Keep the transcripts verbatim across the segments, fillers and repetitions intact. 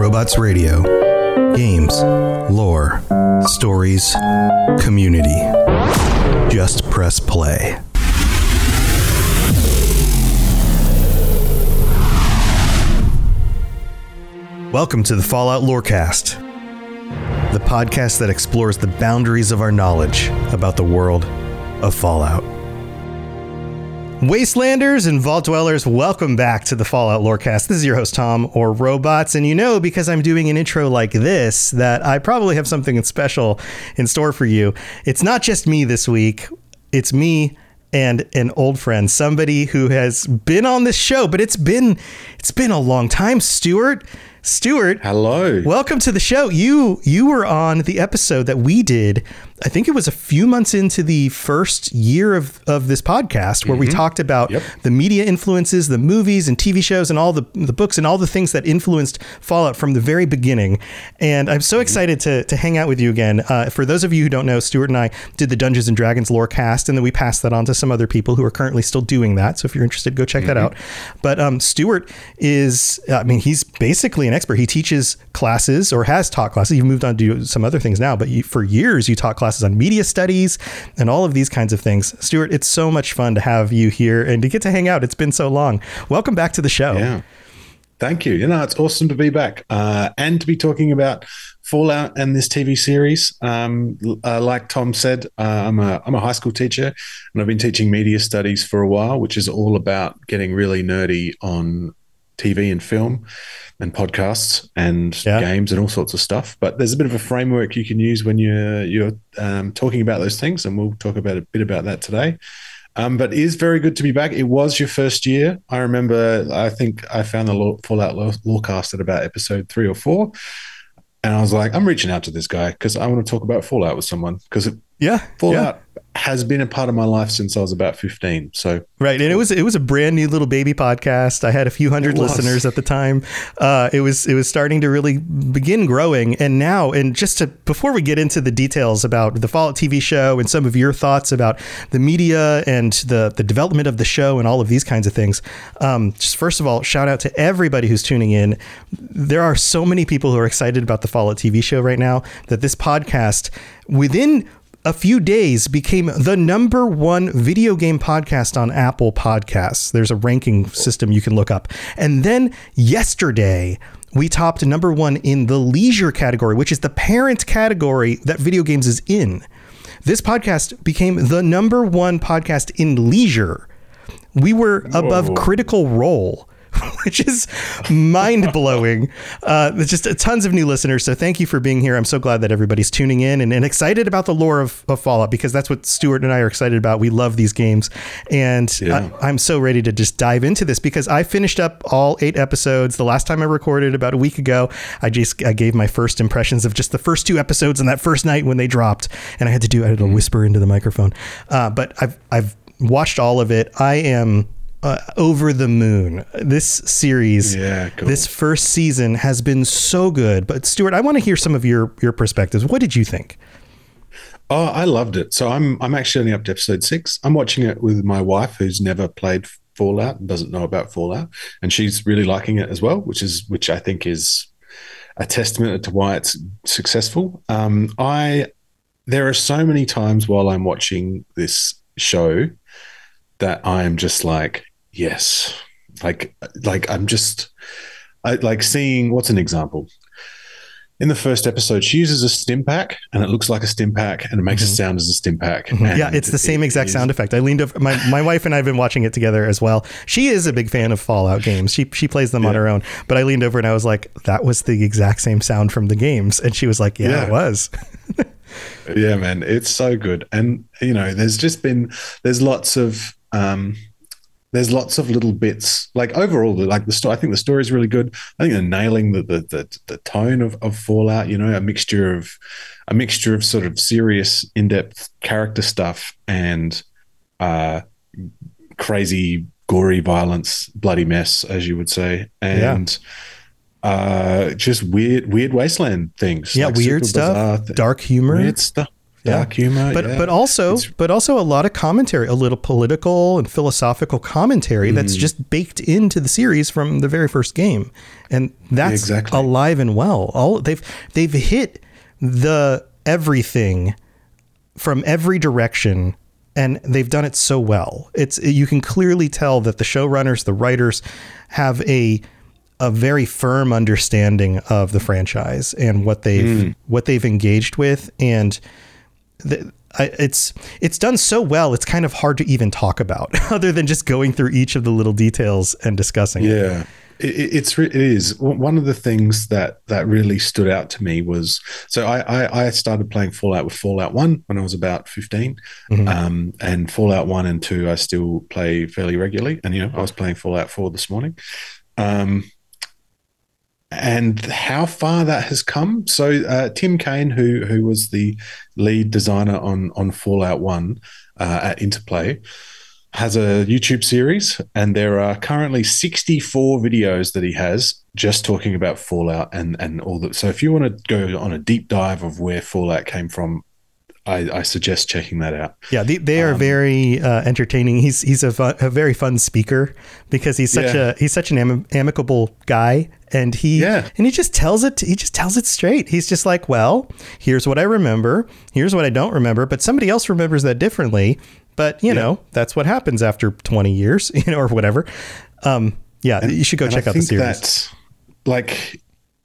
Robots Radio. Games, lore, stories, community. Just press play. Welcome to the Fallout Lorecast, the podcast that explores the boundaries of our knowledge about the world of Fallout. Wastelanders and Vault Dwellers, welcome back to the Fallout Lorecast. This is your host, Tom, or Robots, and you know, because I'm doing an intro like this, that I probably have something special in store for you. It's not just me this week. It's me and an old friend, somebody who has been on this show, but it's been it's been a long time. Stuart, Stuart, hello. Welcome to the show. You you were on the episode that we did. I think it was a few months into the first year of, of this podcast where mm-hmm. we talked about yep. the media influences, the movies and T V shows and all the, the books and all the things that influenced Fallout from the very beginning. And I'm so excited to to hang out with you again. Uh, for those of you who don't know, Stuart and I did the Dungeons and Dragons Lorecast, and then we passed that on to some other people who are currently still doing that. So if you're interested, go check mm-hmm. that out. But um, Stuart is, I mean, he's basically an expert. He teaches classes or has taught classes. You've moved on to do some other things now, but you, for years you taught classes on media studies and all of these kinds of things. Stuart, it's so much fun to have you here and to get to hang out. It's been so long. Welcome back to the show. Yeah. Thank you. You know, it's awesome to be back uh, and to be talking about Fallout and this T V series. Um, uh, like Tom said, uh, I'm a I'm a high school teacher, and I've been teaching media studies for a while, which is all about getting really nerdy on T V and film and podcasts and yeah. games and all sorts of stuff. But there's a bit of a framework you can use when you're you're um, talking about those things, and we'll talk about a bit about that today. Um, but it is very good to be back. It was your first year. I remember, I think I found the Fallout Lorecast at about episode three or four. And I was like, I'm reaching out to this guy because I want to talk about Fallout with someone. Because yeah, Fallout yeah. has been a part of my life since I was about fifteen. So right, and it was it was a brand new little baby podcast. I had a few hundred listeners at the time. Uh, it was it was starting to really begin growing, and now, and just to before we get into the details about the Fallout T V show and some of your thoughts about the media and the the development of the show and all of these kinds of things. Um, just first of all, shout out to everybody who's tuning in. There are so many people who are excited about the Fallout T V show right now that this podcast, within a few days, became the number one video game podcast on Apple Podcasts. There's a ranking system you can look up. And then yesterday, we topped number one in the leisure category, which is the parent category that video games is in. This podcast became the number one podcast in leisure. We were above Whoa. Critical Role, which is mind-blowing. Uh, there's just tons of new listeners, so thank you for being here. I'm so glad that everybody's tuning in and, and excited about the lore of, of Fallout, because that's what Stuart and I are excited about. We love these games, and yeah. I, I'm so ready to just dive into this, because I finished up all eight episodes. The last time I recorded about a week ago, I just I gave my first impressions of just the first two episodes on that first night when they dropped, and I had to do I had to whisper into the microphone. Uh, but I've I've watched all of it. I am Uh, over the moon. This series, yeah, cool. This first season has been so good. But Stuart, I want to hear some of your your perspectives. What did you think? Oh, I loved it. So I'm I'm actually only up to episode six. I'm watching it with my wife, who's never played Fallout and doesn't know about Fallout, and she's really liking it as well, which is which I think is a testament to why it's successful. Um, I there are so many times while I'm watching this show that I am just like, yes, like, like I'm just I, like seeing, what's an example? In the first episode, she uses a stim pack, and it looks like a stim pack, and it makes mm-hmm. a sound as a stim pack. Mm-hmm. Yeah, it's the same it, exact it sound effect. I leaned over, my, my wife and I have been watching it together as well. She is a big fan of Fallout games. She she plays them yeah. on her own, but I leaned over and I was like, that was the exact same sound from the games. And she was like, yeah, yeah. it was. Yeah, man, it's so good. And, you know, there's just been, there's lots of, um, there's lots of little bits, like overall, like the story, I think the story is really good. I think they're nailing the, the, the, the tone of, of Fallout, you know, a mixture of, a mixture of sort of serious, in-depth character stuff and, uh, crazy, gory violence, bloody mess, as you would say. And, yeah. Uh, just weird, weird wasteland things. Yeah, like weird stuff, th- dark humor, weird stuff, dark humor. But yeah. but also It's, but also a lot of commentary, a little political and philosophical commentary mm. that's just baked into the series from the very first game, and that's yeah, exactly. alive and well. All they've they've hit the everything from every direction, and they've done it so well. It's you can clearly tell that the showrunners, the writers, have a a very firm understanding of the franchise and what they've mm. what they've engaged with, and the, I, it's it's done so well. It's kind of hard to even talk about, other than just going through each of the little details and discussing yeah. it. Yeah, it, it's it is one of the things that that really stood out to me was so I I, I started playing Fallout with Fallout One when I was about fifteen, mm-hmm. um, and Fallout One and Two I still play fairly regularly, and you know I was playing Fallout Four this morning. Um, And how far that has come. So uh, Tim Kaine, who who was the lead designer on on Fallout One uh, at Interplay, has a YouTube series, and there are currently sixty-four videos that he has just talking about Fallout and and all that. So if you want to go on a deep dive of where Fallout came from, I, I suggest checking that out. Yeah, they, they are um, very uh, entertaining. He's he's a, fun, a very fun speaker because he's such yeah. a he's such an am- amicable guy, and he yeah. and he just tells it he just tells it straight. He's just like, well, here's what I remember, here's what I don't remember, but somebody else remembers that differently. But you yeah. know, that's what happens after twenty years, you know, or whatever. Um, yeah, and, you should go check I out the series. That's like.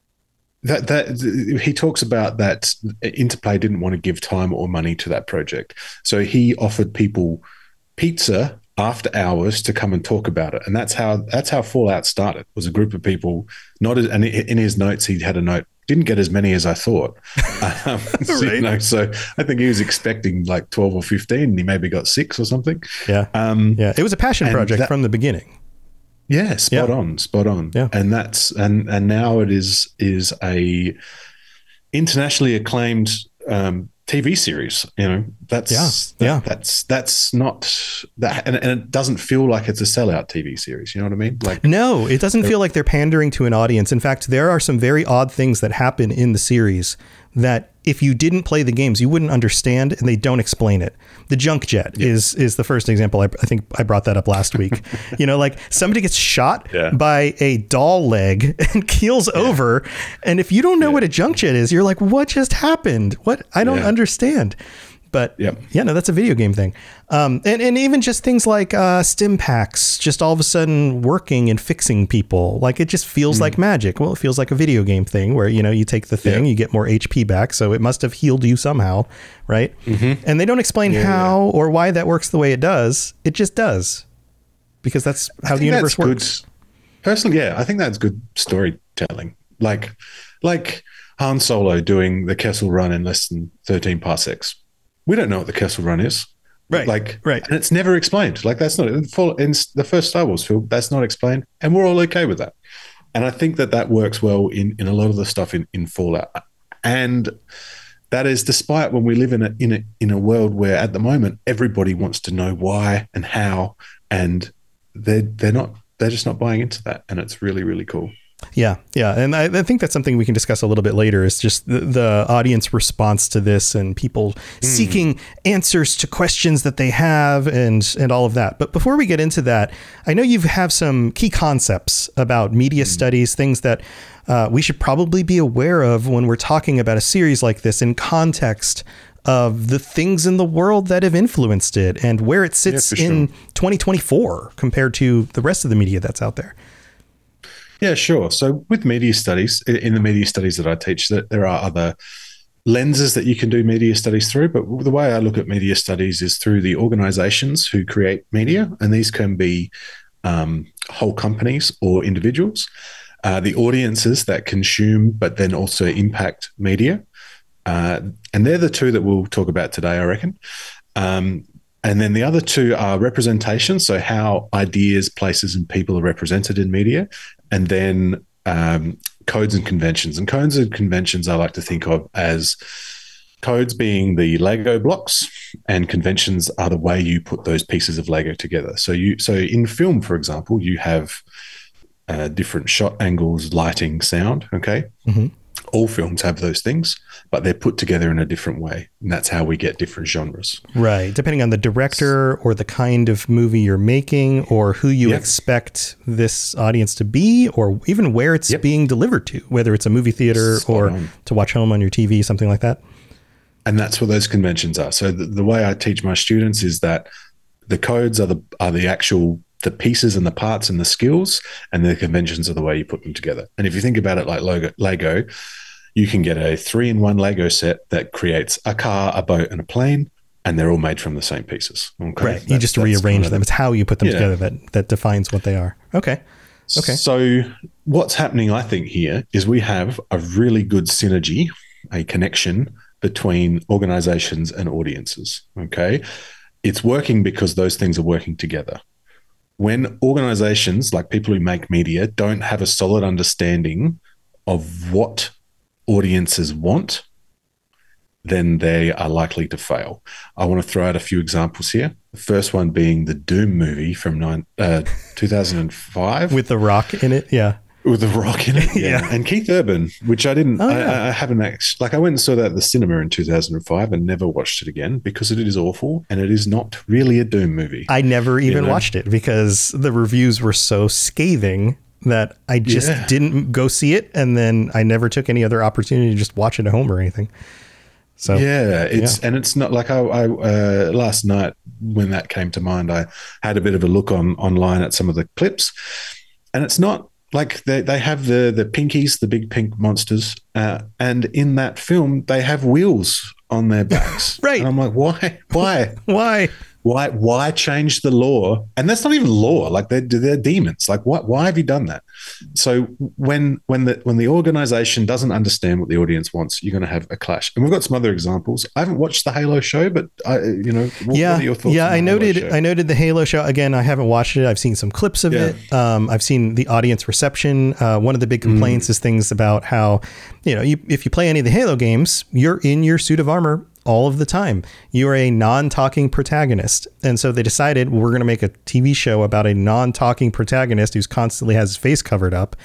That that he talks about that Interplay didn't want to give time or money to that project, so he offered people pizza after hours to come and talk about it, and that's how that's how Fallout started. Was a group of people. Not as, and in his notes he had a note. Didn't get as many as I thought. Um, so, right. you know, so I think he was expecting like twelve or fifteen, and he maybe got six or something. Yeah, um, yeah. It was a passion project that, from the beginning. Yeah, spot yeah. on, spot on. Yeah. And that's and and now it is is a internationally acclaimed um, T V series. You know, that's yeah, that, yeah. that's that's not that, and, and it doesn't feel like it's a sellout T V series. You know what I mean? Like, no, it doesn't feel like they're pandering to an audience. In fact, there are some very odd things that happen in the series that if you didn't play the games, you wouldn't understand, and they don't explain it. The junk jet yeah. is is the first example. I, I think I brought that up last week. You know, like somebody gets shot yeah. by a doll leg and keels yeah. over, and if you don't know yeah. what a junk jet is, you're like, what just happened? What? I don't yeah. understand. But yep. yeah, no, that's a video game thing. Um, and, and even just things like uh, stim packs, just all of a sudden working and fixing people. Like it just feels mm. like magic. Well, it feels like a video game thing where, you know, you take the thing, yep. you get more H P back. So it must have healed you somehow. Right. Mm-hmm. And they don't explain yeah, how yeah. or why that works the way it does. It just does. Because that's how the universe works. Good. Personally, yeah, I think that's good storytelling. Like, like Han Solo doing the Kessel Run in less than thirteen parsecs. We don't know what the Kessel Run is. Right. Like, right. And it's never explained. Like, that's not in the first Star Wars film, that's not explained. And we're all okay with that. And I think that that works well in, in a lot of the stuff in, in Fallout. And that is despite when we live in a, in a, in a world where at the moment, everybody wants to know why and how, and they're, they're not, they're just not buying into that. And it's really, really cool. Yeah. Yeah. And I, I think that's something we can discuss a little bit later is just the, the audience response to this and people mm. seeking answers to questions that they have and, and all of that. But before we get into that, I know you have some key concepts about media mm. studies, things that uh, we should probably be aware of when we're talking about a series like this in context of the things in the world that have influenced it and where it sits yeah, in sure. twenty twenty-four compared to the rest of the media that's out there. Yeah, sure. So with media studies, in the media studies that I teach, that there are other lenses that you can do media studies through. But the way I look at media studies is through the organizations who create media. And these can be um, whole companies or individuals, uh, the audiences that consume, but then also impact media. Uh, and they're the two that we'll talk about today, I reckon. Um, And then the other two are representation, so how ideas, places, and people are represented in media, and then um, codes and conventions. And codes and conventions I like to think of as codes being the Lego blocks, and conventions are the way you put those pieces of Lego together. So you, so in film, for example, you have uh, different shot angles, lighting, sound, okay? Mm-hmm. all films have those things, but they're put together in a different way. And that's how we get different genres. Right. Depending on the director or the kind of movie you're making or who you yep. expect this audience to be, or even where it's yep. being delivered to, whether it's a movie theater Spot or on. to watch home on your T V, something like that. And that's what those conventions are. So the, the way I teach my students is that the codes are the are the actual the pieces and the parts and the skills, and the conventions are the way you put them together. And if you think about it like Lego, Lego, you can get a three-in-one Lego set that creates a car, a boat, and a plane, and they're all made from the same pieces. Okay? Right. You just rearrange them. It's how you put them yeah. together that that defines what they are. Okay. Okay. So what's happening, I think, here is we have a really good synergy, a connection between organizations and audiences. Okay. It's working because those things are working together. When organizations, like people who make media, don't have a solid understanding of what audiences want, then they are likely to fail. I want to throw out a few examples here. The first one being the Doom movie from nine, uh, two thousand five. With The Rock in it, yeah. With The Rock in it, yeah. yeah. And Keith Urban, which I didn't, oh, I, yeah. I haven't actually, like I went and saw that at the cinema in two thousand five and never watched it again because it is awful and it is not really a Doom movie. I never even you know? watched it because the reviews were so scathing that I just yeah. didn't go see it. And then I never took any other opportunity to just watch it at home or anything. So yeah, it's yeah. and it's not like I, I uh, last night when that came to mind, I had a bit of a look on online at some of the clips, and it's not like they they have the the pinkies, the big pink monsters, uh, and in that film they have wheels on their backs. Right, and I'm like, why, why, why? Why why change the law? And that's not even law. Like they're they're demons. Like what? Why have you done that? So when when the when the organization doesn't understand what the audience wants, you're going to have a clash. And we've got some other examples. I haven't watched the Halo show, but I you know what, yeah what are your thoughts? Yeah, on I the noted Halo show? I noted the Halo show again. I haven't watched it. I've seen some clips of Yeah. it. Um, I've seen the audience reception. Uh, one of the big complaints mm. is things about how you know you, if you play any of the Halo games, you're in your suit of armor all of the time. You are a non-talking protagonist. And so they decided we're going to make a T V show about a non-talking protagonist who's constantly has his face covered up.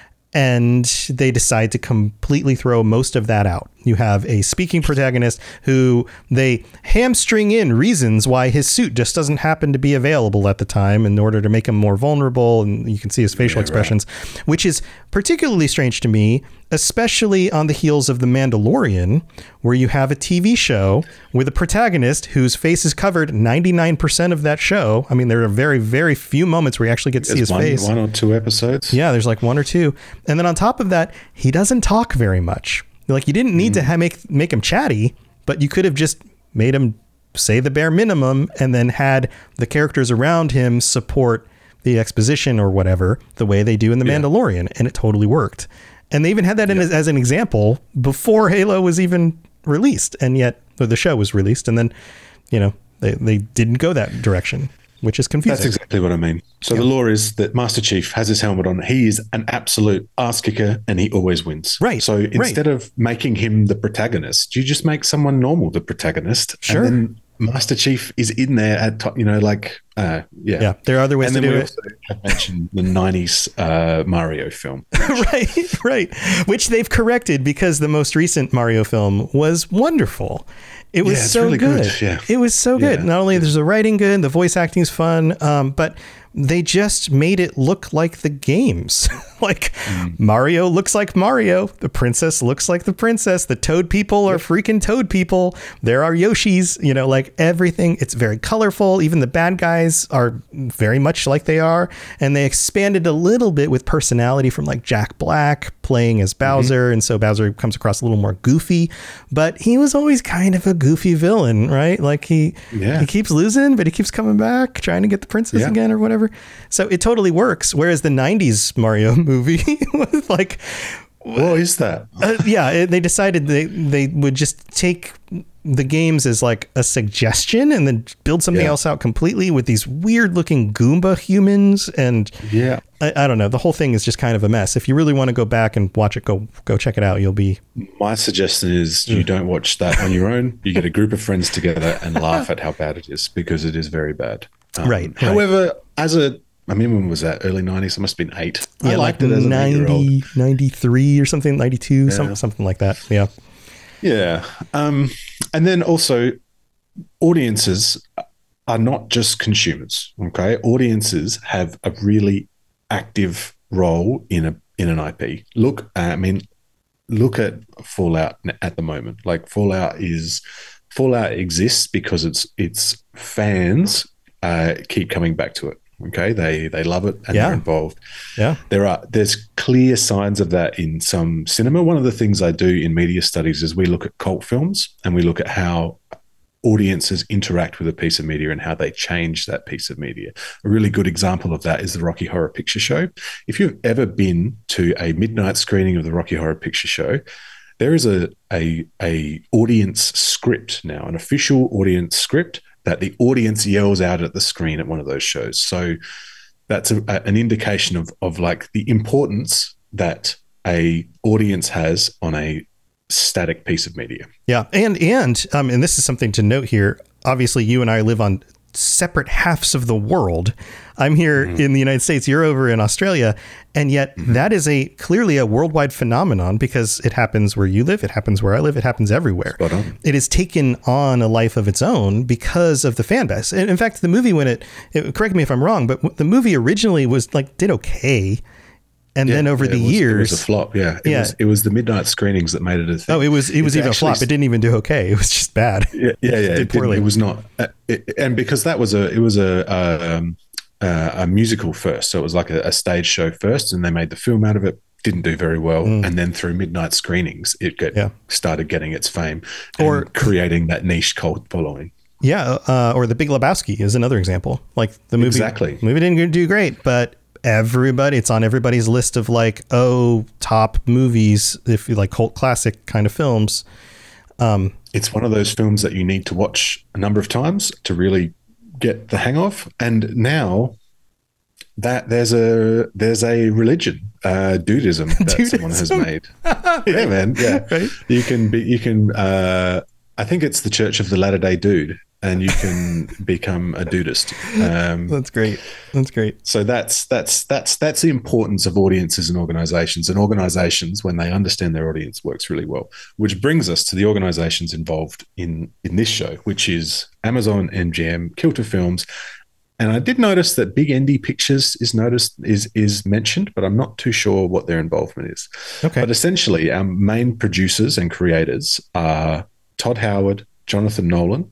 And they decide to completely throw most of that out. You have a speaking protagonist who they hamstring in reasons why his suit just doesn't happen to be available at the time in order to make him more vulnerable. And you can see his facial yeah, expressions, right. which is particularly strange to me, especially on the heels of The Mandalorian, where you have a T V show with a protagonist whose face is covered ninety-nine percent of that show. I mean, there are very, very few moments where you actually get to see his one, face. One or two episodes. Yeah, there's like one or two. And then on top of that, he doesn't talk very much. Like you didn't need mm. to ha- make make him chatty, but you could have just made him say the bare minimum and then had the characters around him support the exposition or whatever the way they do in The yeah. Mandalorian. And it totally worked. And they even had that in yeah. as, as an example before Halo was even released. And yet or the show was released. And then, you know, they, they didn't go that direction, which is confusing. That's exactly what I mean. So yeah. the law is that Master Chief has his helmet on. He is an absolute ass kicker and he always wins. Right. So instead right. of making him the protagonist, you just make someone normal the protagonist. Sure. And then Master Chief is in there at top, you know, like, uh, yeah. Yeah. There are other ways and to then do we it. Also have mentioned the nineties uh, Mario film. right. Right. Which they've corrected because the most recent Mario film was wonderful. It was yeah, so really good. good. Yeah. It was so good. Yeah. Not only is the writing good, the voice acting is fun, um, but they just made it look like the games. Like mm. Mario looks like Mario. The princess looks like the princess. The Toad people are yep. freaking Toad people. There are Yoshis, you know, like everything. It's very colorful. Even the bad guys are very much like they are. And they expanded a little bit with personality from like Jack Black playing as Bowser. Mm-hmm. And so Bowser comes across a little more goofy, but he was always kind of a goofy villain, right? Like he, yeah. he keeps losing, but he keeps coming back trying to get the princess yeah. again or whatever. So it totally works. Whereas the nineties Mario movie was like, what is that? uh, yeah, it, they decided they, they would just take the games as like a suggestion and then build something yeah. else out completely with these weird looking Goomba humans. And yeah, I, I don't know. The whole thing is just kind of a mess. If you really want to go back and watch it, go, go check it out. You'll be. My suggestion is you don't watch that on your own. You get a group of friends together and laugh at how bad it is because it is very bad. Um, right. However, right. as a I mean, when was that? Early nineties? I must have been eight. Yeah, I like liked it as an eight-year-old. ninety, ninety-three or something, ninety-two, Yeah. something, something like that. Yeah. Yeah. Um, and then also, audiences are not just consumers. Okay, audiences have a really active role in a in an I P. Look, I mean, look at Fallout at the moment. Like Fallout is Fallout exists because it's it's fans uh, keep coming back to it. Okay, they they love it and Yeah. they're involved. Yeah. There are there's clear signs of that in some cinema. One of the things I do in media studies is we look at cult films and we look at how audiences interact with a piece of media and how they change that piece of media. A really good example of that is the Rocky Horror Picture Show. If you've ever been to a midnight screening of the Rocky Horror Picture Show, there is a a, a audience script now, an official audience script that the audience yells out at the screen at one of those shows. So that's a, a, an indication of of like the importance that a audience has on a static piece of media. Yeah. And, and, um, and this is something to note here. Obviously you and I live on separate halves of the world. I'm here mm-hmm. in the United States, you're over in Australia. And yet mm-hmm. that is a clearly a worldwide phenomenon because it happens where you live. It happens where I live. It happens everywhere. It has taken on a life of its own because of the fan base. And in fact, the movie, when it, it correct me if I'm wrong, but the movie originally was like, did okay. And yeah, then over the it was, years, it was a flop. Yeah, it, yeah. Was, it was the midnight screenings that made it a thing. Oh, it was it was it's even a flop. It didn't even do okay. It was just bad. Yeah, yeah, yeah. It, it, did it was not, uh, it, and because that was a it was a a, um, uh, a musical first, so it was like a, a stage show first, and they made the film out of it. Didn't do very well, mm. and then through midnight screenings, it get, yeah. started getting its fame or and creating that niche cult following. Yeah, uh, or The Big Lebowski is another example. Like the movie, exactly. The movie didn't do great, but everybody, it's on everybody's list of like, oh, top movies, if you like cult classic kind of films. Um, it's one of those films that you need to watch a number of times to really get the hang of. And now that there's a there's a religion, uh, dudism that dudism. someone has made. Yeah, man. Yeah, right? you can be. You can. Uh, I think it's the Church of the Latter-day Dude. And you can become a dudist. Um, that's great. That's great. So that's that's that's that's the importance of audiences and organizations. And organizations, when they understand their audience, works really well. Which brings us to the organizations involved in in this show, which is Amazon, M G M, Kilter Films. And I did notice that Big Endy Pictures is noticed is is mentioned, but I'm not too sure what their involvement is. Okay. But essentially, our main producers and creators are Todd Howard, Jonathan Nolan.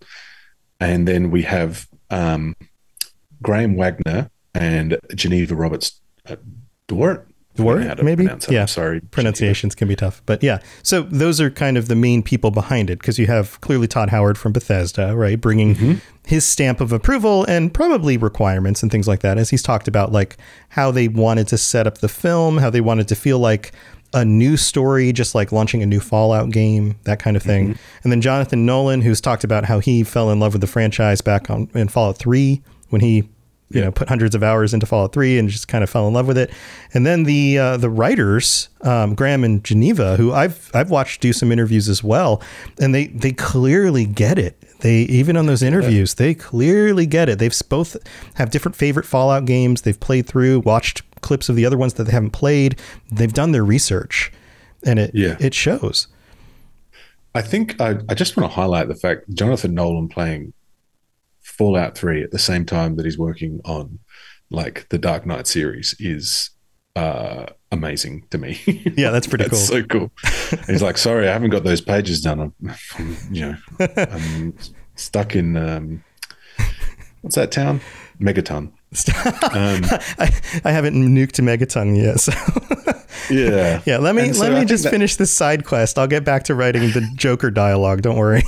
And then we have um, Graham Wagner and Geneva Roberts. Uh, Dwart? Dwart, maybe? Yeah. I'm sorry. Pronunciations Geneva. Can be tough. But yeah. So those are kind of the main people behind it because you have clearly Todd Howard from Bethesda, right? Bringing mm-hmm. his stamp of approval and probably requirements and things like that, as he's talked about, like how they wanted to set up the film, how they wanted to feel like a new story, just like launching a new Fallout game, that kind of thing. Mm-hmm. And then Jonathan Nolan, who's talked about how he fell in love with the franchise back on in Fallout three when he, you yeah. know, put hundreds of hours into Fallout three and just kind of fell in love with it. And then the uh, the writers, um, Graham and Geneva, who I've I've watched do some interviews as well, and they they clearly get it. They even on those interviews, they clearly get it. They've both have different favorite Fallout games they've played through, watched clips of the other ones that they haven't played. They've done their research, and it yeah. it shows. I think I, I just want to highlight the fact Jonathan Nolan playing Fallout three at the same time that he's working on like the Dark Knight series is uh, amazing to me. Yeah, that's pretty that's cool. So cool. He's like, sorry, I haven't got those pages done. I'm, I'm you know, I'm stuck in um, what's that town? Megaton. um, I, I haven't nuked to Megaton yet, so yeah, yeah. Let me so let me just that... finish this side quest. I'll get back to writing the Joker dialogue. Don't worry.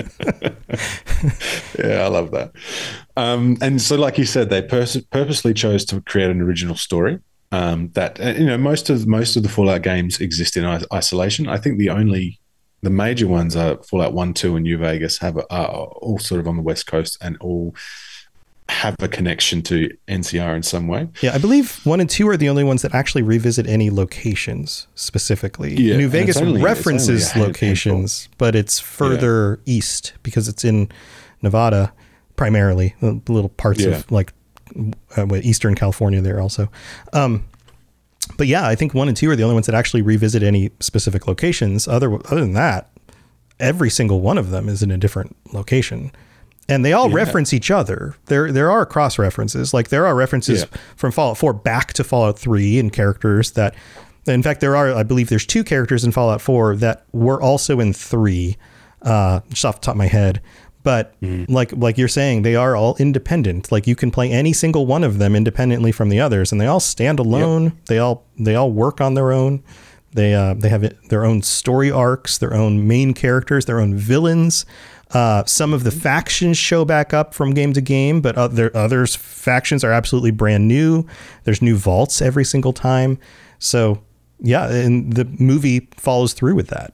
Yeah, I love that. Um, and so, like you said, they pers- purposely chose to create an original story. Um, that you know, most of most of the Fallout games exist in is- isolation. I think the only the major ones are Fallout one, two, and New Vegas have are all sort of on the West Coast and all have a connection to N C R in some way. Yeah, I believe one and two are the only ones that actually revisit any locations specifically. Yeah, New Vegas only, references locations, handful. But it's further yeah. east because it's in Nevada primarily, little parts yeah. of like uh, with Eastern California there also. Um, but yeah, I think one and two are the only ones that actually revisit any specific locations. Other other than that, every single one of them is in a different location. And they all yeah. reference each other. There there are cross references. Like there are references yeah. from Fallout four back to Fallout three and characters that, in fact, there are, I believe there's two characters in Fallout four that were also in three, uh, just off the top of my head. But mm. like like you're saying, they are all independent. Like you can play any single one of them independently from the others, and they all stand alone. Yep. They all they all work on their own. They uh, they have their own story arcs, their own main characters, their own villains. Uh, some of the factions show back up from game to game, but other others factions are absolutely brand new. There's new vaults every single time. So yeah, and the movie follows through with that.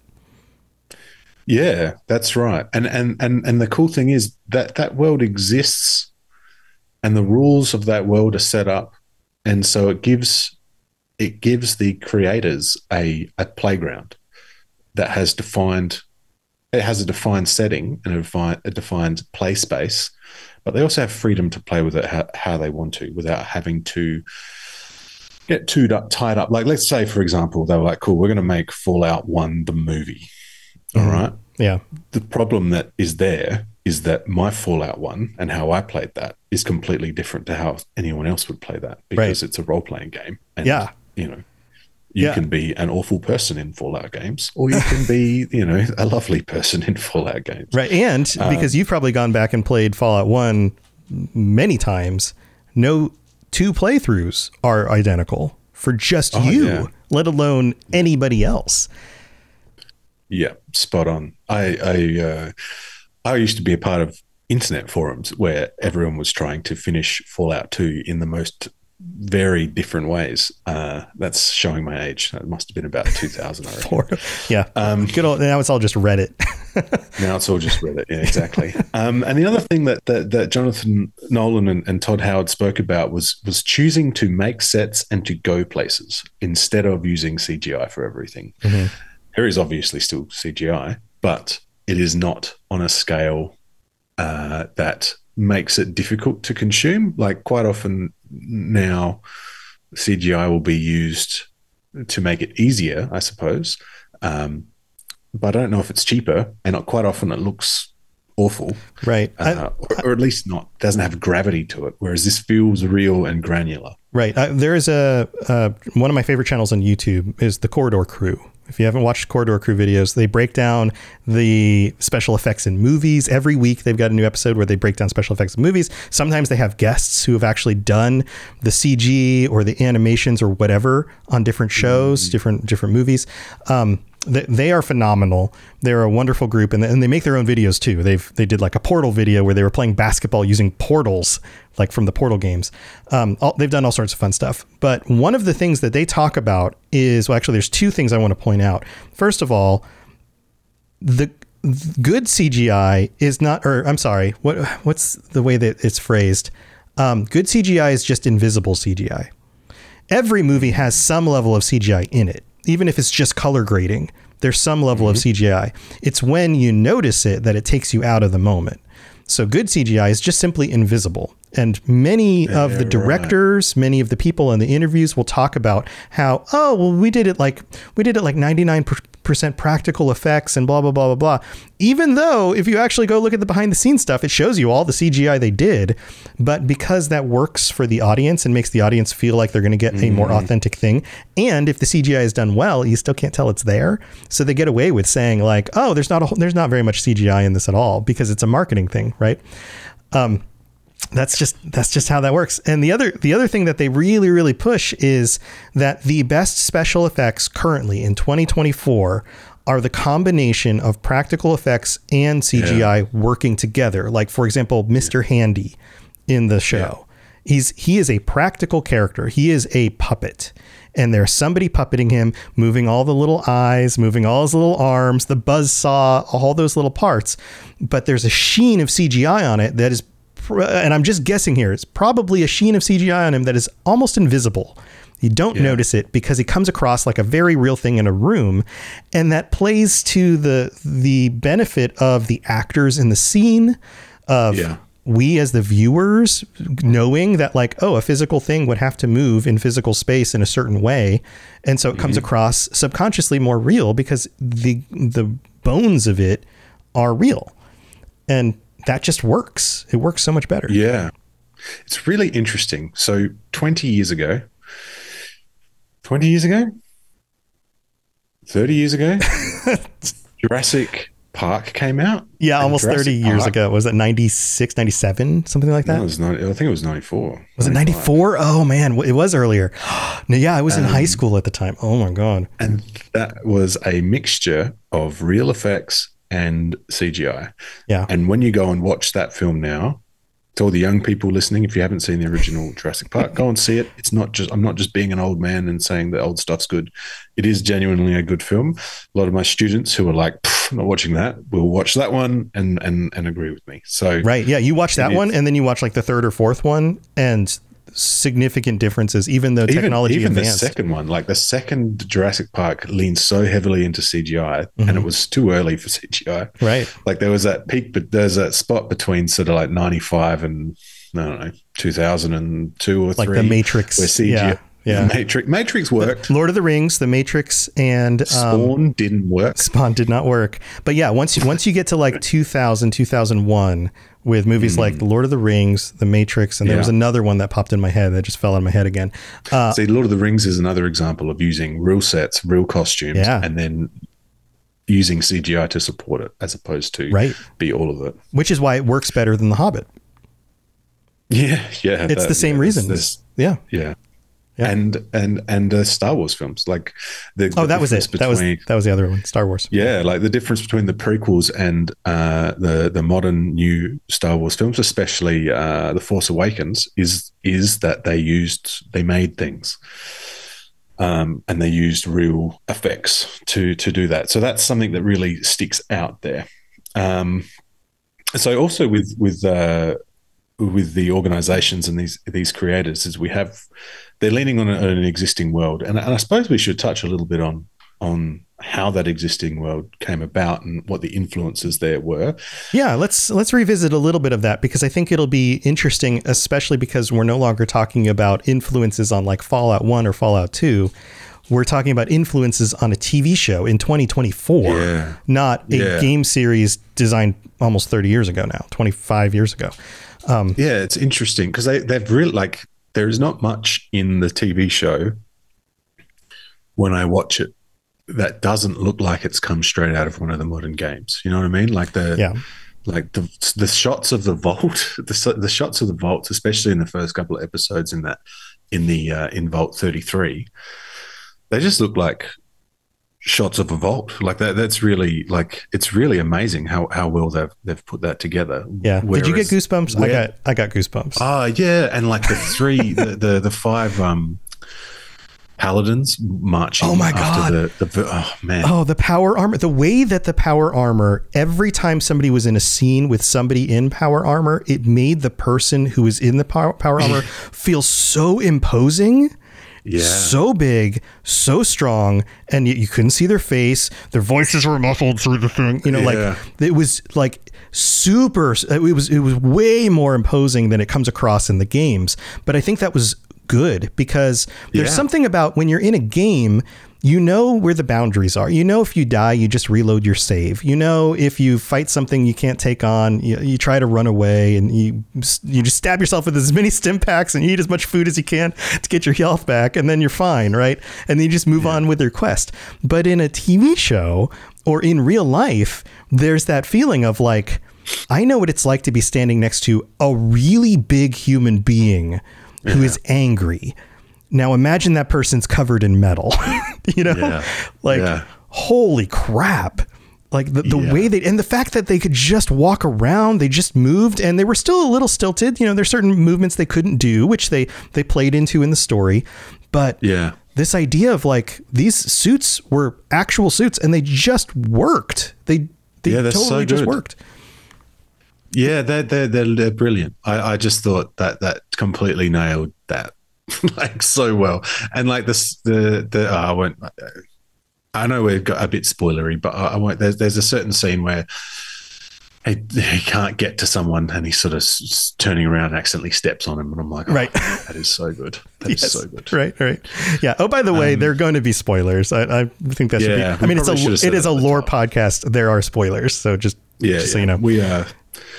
Yeah, that's right. And and and and the cool thing is that that world exists, and the rules of that world are set up, and so it gives it gives the creators a a playground that has defined. It has a defined setting and a defined, a defined play space, but they also have freedom to play with it how, how they want to without having to get too tied up. Like, let's say, for example, they were like, cool, we're going to make Fallout one the movie. All mm-hmm. right. Yeah. The problem that is there is that my Fallout one and how I played that is completely different to how anyone else would play that because right. it's a role-playing game. And, yeah. you know, You yeah. can be an awful person in Fallout games, or you can be, you know, a lovely person in Fallout games. Right. And because um, you've probably gone back and played Fallout one many times, no two playthroughs are identical for just oh, you, yeah. let alone anybody else. Yeah, spot on. I I, uh, I used to be a part of internet forums where everyone was trying to finish Fallout two in the most very different ways. Uh, that's showing my age. That must have been about two thousand, I reckon. Yeah. Um, Good old, now it's all just Reddit. Now it's all just Reddit. Yeah, exactly. Um, and the other thing that that, that Jonathan Nolan and, and Todd Howard spoke about was was choosing to make sets and to go places instead of using C G I for everything. Mm-hmm. There is obviously still C G I, but it is not on a scale uh, that makes it difficult to consume. Like quite often now, C G I will be used to make it easier, I suppose. Um, but I don't know if it's cheaper, and quite often it looks awful. Right. Uh, I, or, or at least not, doesn't have gravity to it, whereas this feels real and granular. Right. Uh, there is a, uh, one of my favorite channels on YouTube is the Corridor Crew. If you haven't watched Corridor Crew videos, they break down the special effects in movies. Every week they've got a new episode where they break down special effects in movies. Sometimes they have guests who have actually done the C G or the animations or whatever on different shows, mm-hmm. different different movies. Um, they, they are phenomenal. They're a wonderful group, and they, and they make their own videos too. They've they did like a Portal video where they were playing basketball using portals, like from the Portal games. Um, all, they've done all sorts of fun stuff. But one of the things that they talk about is, well, actually, there's two things I want to point out. First of all, the good C G I is not, or I'm sorry, what what's the way that it's phrased? Um, good C G I is just invisible C G I. Every movie has some level of C G I in it. Even if it's just color grading, there's some level mm-hmm. of C G I. It's when you notice it that it takes you out of the moment. So good C G I is just simply invisible. And many yeah, of the directors, right. many of the people in the interviews will talk about how, oh, well, we did it like we did it like ninety-nine percent practical effects and blah, blah, blah, blah, blah. Even though if you actually go look at the behind the scenes stuff, it shows you all the C G I they did. But because that works for the audience and makes the audience feel like they're going to get mm. a more authentic thing. And if the C G I is done well, you still can't tell it's there. So they get away with saying like, oh, there's not a, there's not very much C G I in this at all because it's a marketing thing, right? Um, That's just that's just how that works. And the other the other thing that they really, really push is that the best special effects currently in twenty twenty-four are the combination of practical effects and C G I yeah. working together. Like, for example, Mister Yeah. Handy in the show. Yeah. He's he is a practical character. He is a puppet. And there's somebody puppeting him, moving all the little eyes, moving all his little arms, the buzzsaw, all those little parts. But there's a sheen of C G I on it that is, and I'm just guessing here, it's probably a sheen of C G I on him that is almost invisible. You don't yeah. notice it because he comes across like a very real thing in a room, and that plays to the the benefit of the actors in the scene, of yeah. we as the viewers knowing that like, oh, a physical thing would have to move in physical space in a certain way. And so it comes mm-hmm. across subconsciously more real because the, the bones of it are real. And that just works. It works so much better. Yeah. It's really interesting. So twenty years ago, twenty years ago, thirty years ago, Jurassic Park came out. Yeah, almost Jurassic thirty years Park, ago. Was it ninety-six, ninety-seven, something like that? No, it was ninety, I think it was ninety-four. Was it ninety-four? Oh, man. It was earlier. No, yeah, I was in um, high school at the time. Oh, my God. And that was a mixture of real effects and C G I. Yeah. And when you go and watch that film now, to all the young people listening, if you haven't seen the original Jurassic Park, go and see it. It's not just, I'm not just being an old man and saying that old stuff's good. It is genuinely a good film. A lot of my students who are like, I'm not watching that, will watch that one and, and, and agree with me. So, right. Yeah. You watch that one and then you watch like the third or fourth one and significant differences, even though technology even, even advanced. The second one, like the second Jurassic Park leaned so heavily into C G I mm-hmm. and it was too early for C G I. Right. Like there was that peak, but there's that spot between sort of like ninety-five and I don't know, two thousand two or like three. Like the Matrix. Where C G I, yeah. Yeah. Matrix, Matrix worked. Lord of the Rings, The Matrix, and um, Spawn didn't work. Spawn did not work. But yeah, once you, once you get to like two thousand, two thousand one with movies mm. like Lord of the Rings, The Matrix, and there yeah. was another one that popped in my head that just fell out of my head again. Uh, See, Lord of the Rings is another example of using real sets, real costumes, yeah. and then using C G I to support it as opposed to right. be all of it. Which is why it works better than The Hobbit. Yeah, yeah. It's that, the same yeah, reason. This, yeah. Yeah. Yeah. And and and uh, Star Wars films, like the, the oh that was it between, that was that was the other one, Star Wars. Yeah, like the difference between the prequels and uh, the the modern new Star Wars films, especially uh, the Force Awakens, is is that they used they made things, um, and they used real effects to to do that. So that's something that really sticks out there. Um, so also with with uh, with the organizations and these these creators is we have they're leaning on, a, on an existing world, and, and I suppose we should touch a little bit on on how that existing world came about and what the influences there were. Yeah, let's let's revisit a little bit of that because I think it'll be interesting, especially because we're no longer talking about influences on like Fallout one or Fallout two. We're talking about influences on a T V show in twenty twenty-four, yeah. not a yeah. game series designed almost thirty years ago now, twenty-five years ago. Um, yeah, it's interesting because they, they've really like there is not much in the T V show when I watch it that doesn't look like it's come straight out of one of the modern games. You know what I mean? Like the yeah. like the the shots of the vault, the the shots of the vaults, especially in the first couple of episodes in that in the uh, in Vault thirty-three, they just look like shots of a vault. Like that. That's really like it's really amazing how how well they've they've put that together. Yeah. Whereas, did you get goosebumps? Where, I got I got goosebumps. Oh uh, yeah, and like the three the, the the five um paladins marching. Oh my god! The, the, oh man! Oh, the power armor. The way that the power armor. Every time somebody was in a scene with somebody in power armor, it made the person who was in the power, power armor feel so imposing. Yeah. So big, so strong, and you, you couldn't see their face. Their voices were muffled through the thing. You know, yeah. like it was like super. It was it was way more imposing than it comes across in the games. But I think that was good because there's yeah. something about when you're in a game, you know where the boundaries are. You know, if you die, you just reload your save. You know, if you fight something you can't take on, you, you try to run away and you you just stab yourself with as many stim packs and you eat as much food as you can to get your health back, and then you're fine, right? And then you just move yeah. on with your quest. But in a T V show or in real life, there's that feeling of like, I know what it's like to be standing next to a really big human being who yeah. is angry. Now imagine that person's covered in metal, you know, yeah. like, yeah. holy crap. Like the, the yeah. way they, and the fact that they could just walk around, they just moved and they were still a little stilted. You know, there's certain movements they couldn't do, which they, they played into in the story. But yeah. this idea of like, these suits were actual suits and they just worked. They, they yeah, totally so just worked. Yeah, they're, they're, they're, they're brilliant. I, I just thought that that completely nailed that. Like so well, and like this, the the oh, I won't. I know we've got a bit spoilery, but I, I won't. There's there's a certain scene where he, he can't get to someone, and he's sort of s- turning around and accidentally steps on him, and I'm like, oh, right, that is so good. That yes, is so good. Right, right. Yeah. Oh, by the way, um, there are going to be spoilers. I, I think that should yeah, be. I mean, it's a it is a lore top. podcast. There are spoilers, so just yeah, just yeah. so you know, we are. Uh,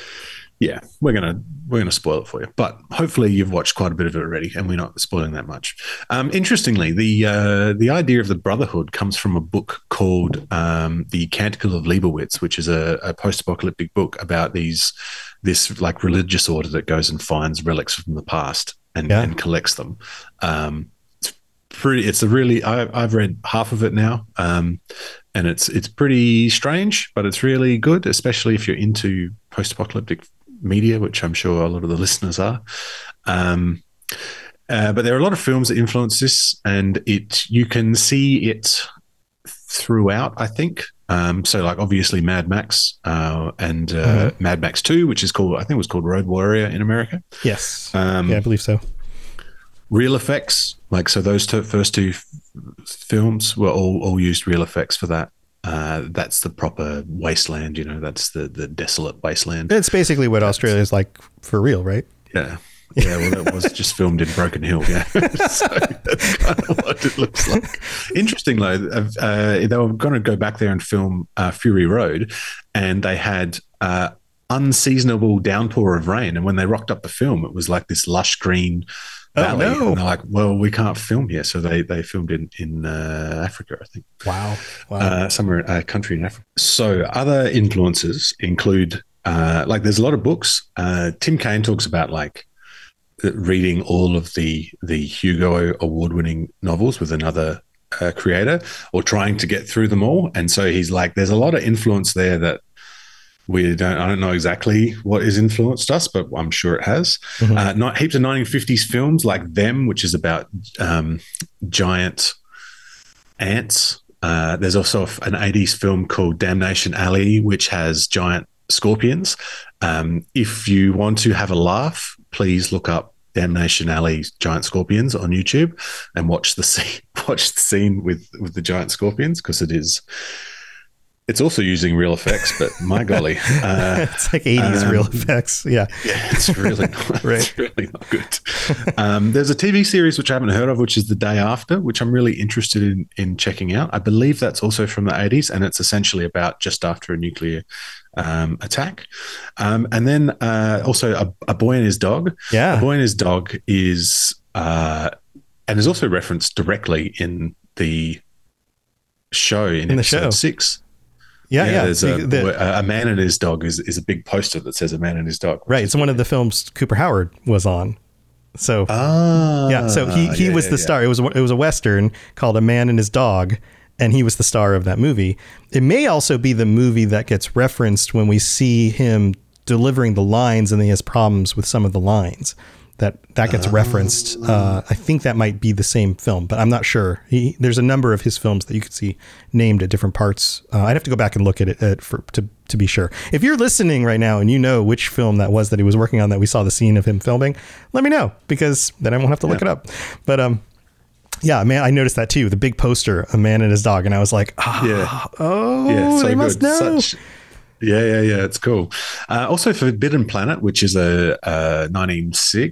yeah, we're gonna we're gonna spoil it for you, but hopefully you've watched quite a bit of it already, and we're not spoiling that much. Um, interestingly, the uh, the idea of the Brotherhood comes from a book called um, "The Canticle of Leibowitz," which is a, a post-apocalyptic book about these this like religious order that goes and finds relics from the past and, yeah. and collects them. Um, it's pretty. It's a really. I, I've read half of it now. Um, and it's it's pretty strange, but it's really good, especially if you're into post-apocalyptic media, which I'm sure a lot of the listeners are. Um, uh, but there are a lot of films that influence this, and it you can see it throughout, I think. Um, so, like, obviously Mad Max uh, and uh, mm-hmm. Mad Max two, which is called, I think it was called Road Warrior in America. Yes. Um, yeah, I believe so. Real effects, like, so those two, first two f- films were all, all used real effects for that. Uh, that's the proper wasteland, you know, that's the, the desolate wasteland. It's basically what that's, Australia is like for real, right? Yeah. Yeah, well, it was just filmed in Broken Hill, yeah. So that's kind of what it looks like. Interesting, though, uh, they were going to go back there and film uh, Fury Road, and they had uh, unseasonable downpour of rain. And when they rocked up the film, it was like this lush green valley. Oh, no. And they're like, well, we can't film here. So they, they filmed in, in uh, Africa, I think. Wow. wow. Uh, somewhere, a uh, country in Africa. So other influences include, uh, like, there's a lot of books. Uh, Tim Kaine talks about, like, reading all of the the Hugo award-winning novels with another uh, creator, or trying to get through them all. And so he's like, there's a lot of influence there that we don't, I don't know exactly what has influenced us, but I'm sure it has. Mm-hmm. Uh, not heaps of nineteen fifties films like Them, which is about um, giant ants. Uh, there's also an eighties film called Damnation Alley, which has giant scorpions. Um, if you want to have a laugh, please look up Damnation Alley giant scorpions on YouTube and watch the scene. Watch the scene with with the giant scorpions, because it is. It's also using real effects, but my golly, uh, it's like eighties um, real effects. Yeah, yeah, it's really not, right. It's really not good. Um, there's a T V series which I haven't heard of, which is The Day After, which I'm really interested in in checking out. I believe that's also from the eighties, and it's essentially about just after a nuclear um, attack. Um, and then uh, also a, a Boy and His Dog. Yeah, A Boy and His Dog is uh, and is also referenced directly in the show in, in episode the show. six. Yeah, yeah. yeah. There's a, the, a man and his dog is, is a big poster that says A Man and His Dog. Right. It's one of the films Cooper Howard was on. So ah, yeah. So he, he yeah, was yeah, the yeah. star. It was it was a Western called A Man and His Dog, and he was the star of that movie. It may also be the movie that gets referenced when we see him delivering the lines, and he has problems with some of the lines. That that gets referenced. Uh, I think that might be the same film, but I'm not sure. He, there's a number of his films that you could see named at different parts. Uh, I'd have to go back and look at it uh, for to to be sure. If you're listening right now and you know which film that was that he was working on, that we saw the scene of him filming, let me know, because then I won't have to look yeah. it up. But um, yeah, man, I noticed that too. The big poster, A Man and His Dog, and I was like, ah, yeah. oh, yeah, so they must good. know. Such- Yeah, yeah, yeah. It's cool. Uh, also, Forbidden Planet, which is a, a nineteen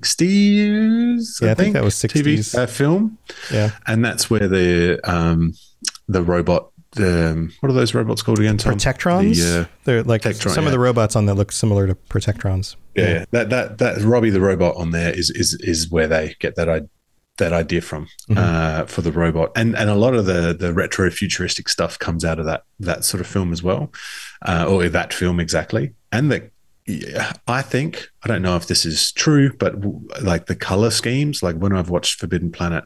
sixties, yeah, I, I think, think that was sixties T V uh, film. Yeah, and that's where the um, the robot. The what are those robots called again? Tom? Protectrons. The, uh, They're like Protectron, some yeah. of the robots on that look similar to Protectrons. Yeah, yeah. that that that Robbie the robot on there is is is where they get that idea. that idea from mm-hmm. uh, for the robot, and and a lot of the the retro futuristic stuff comes out of that that sort of film as well, uh, or that film exactly. And the yeah, I think I don't know if this is true, but w- like the color schemes, like when I've watched Forbidden Planet,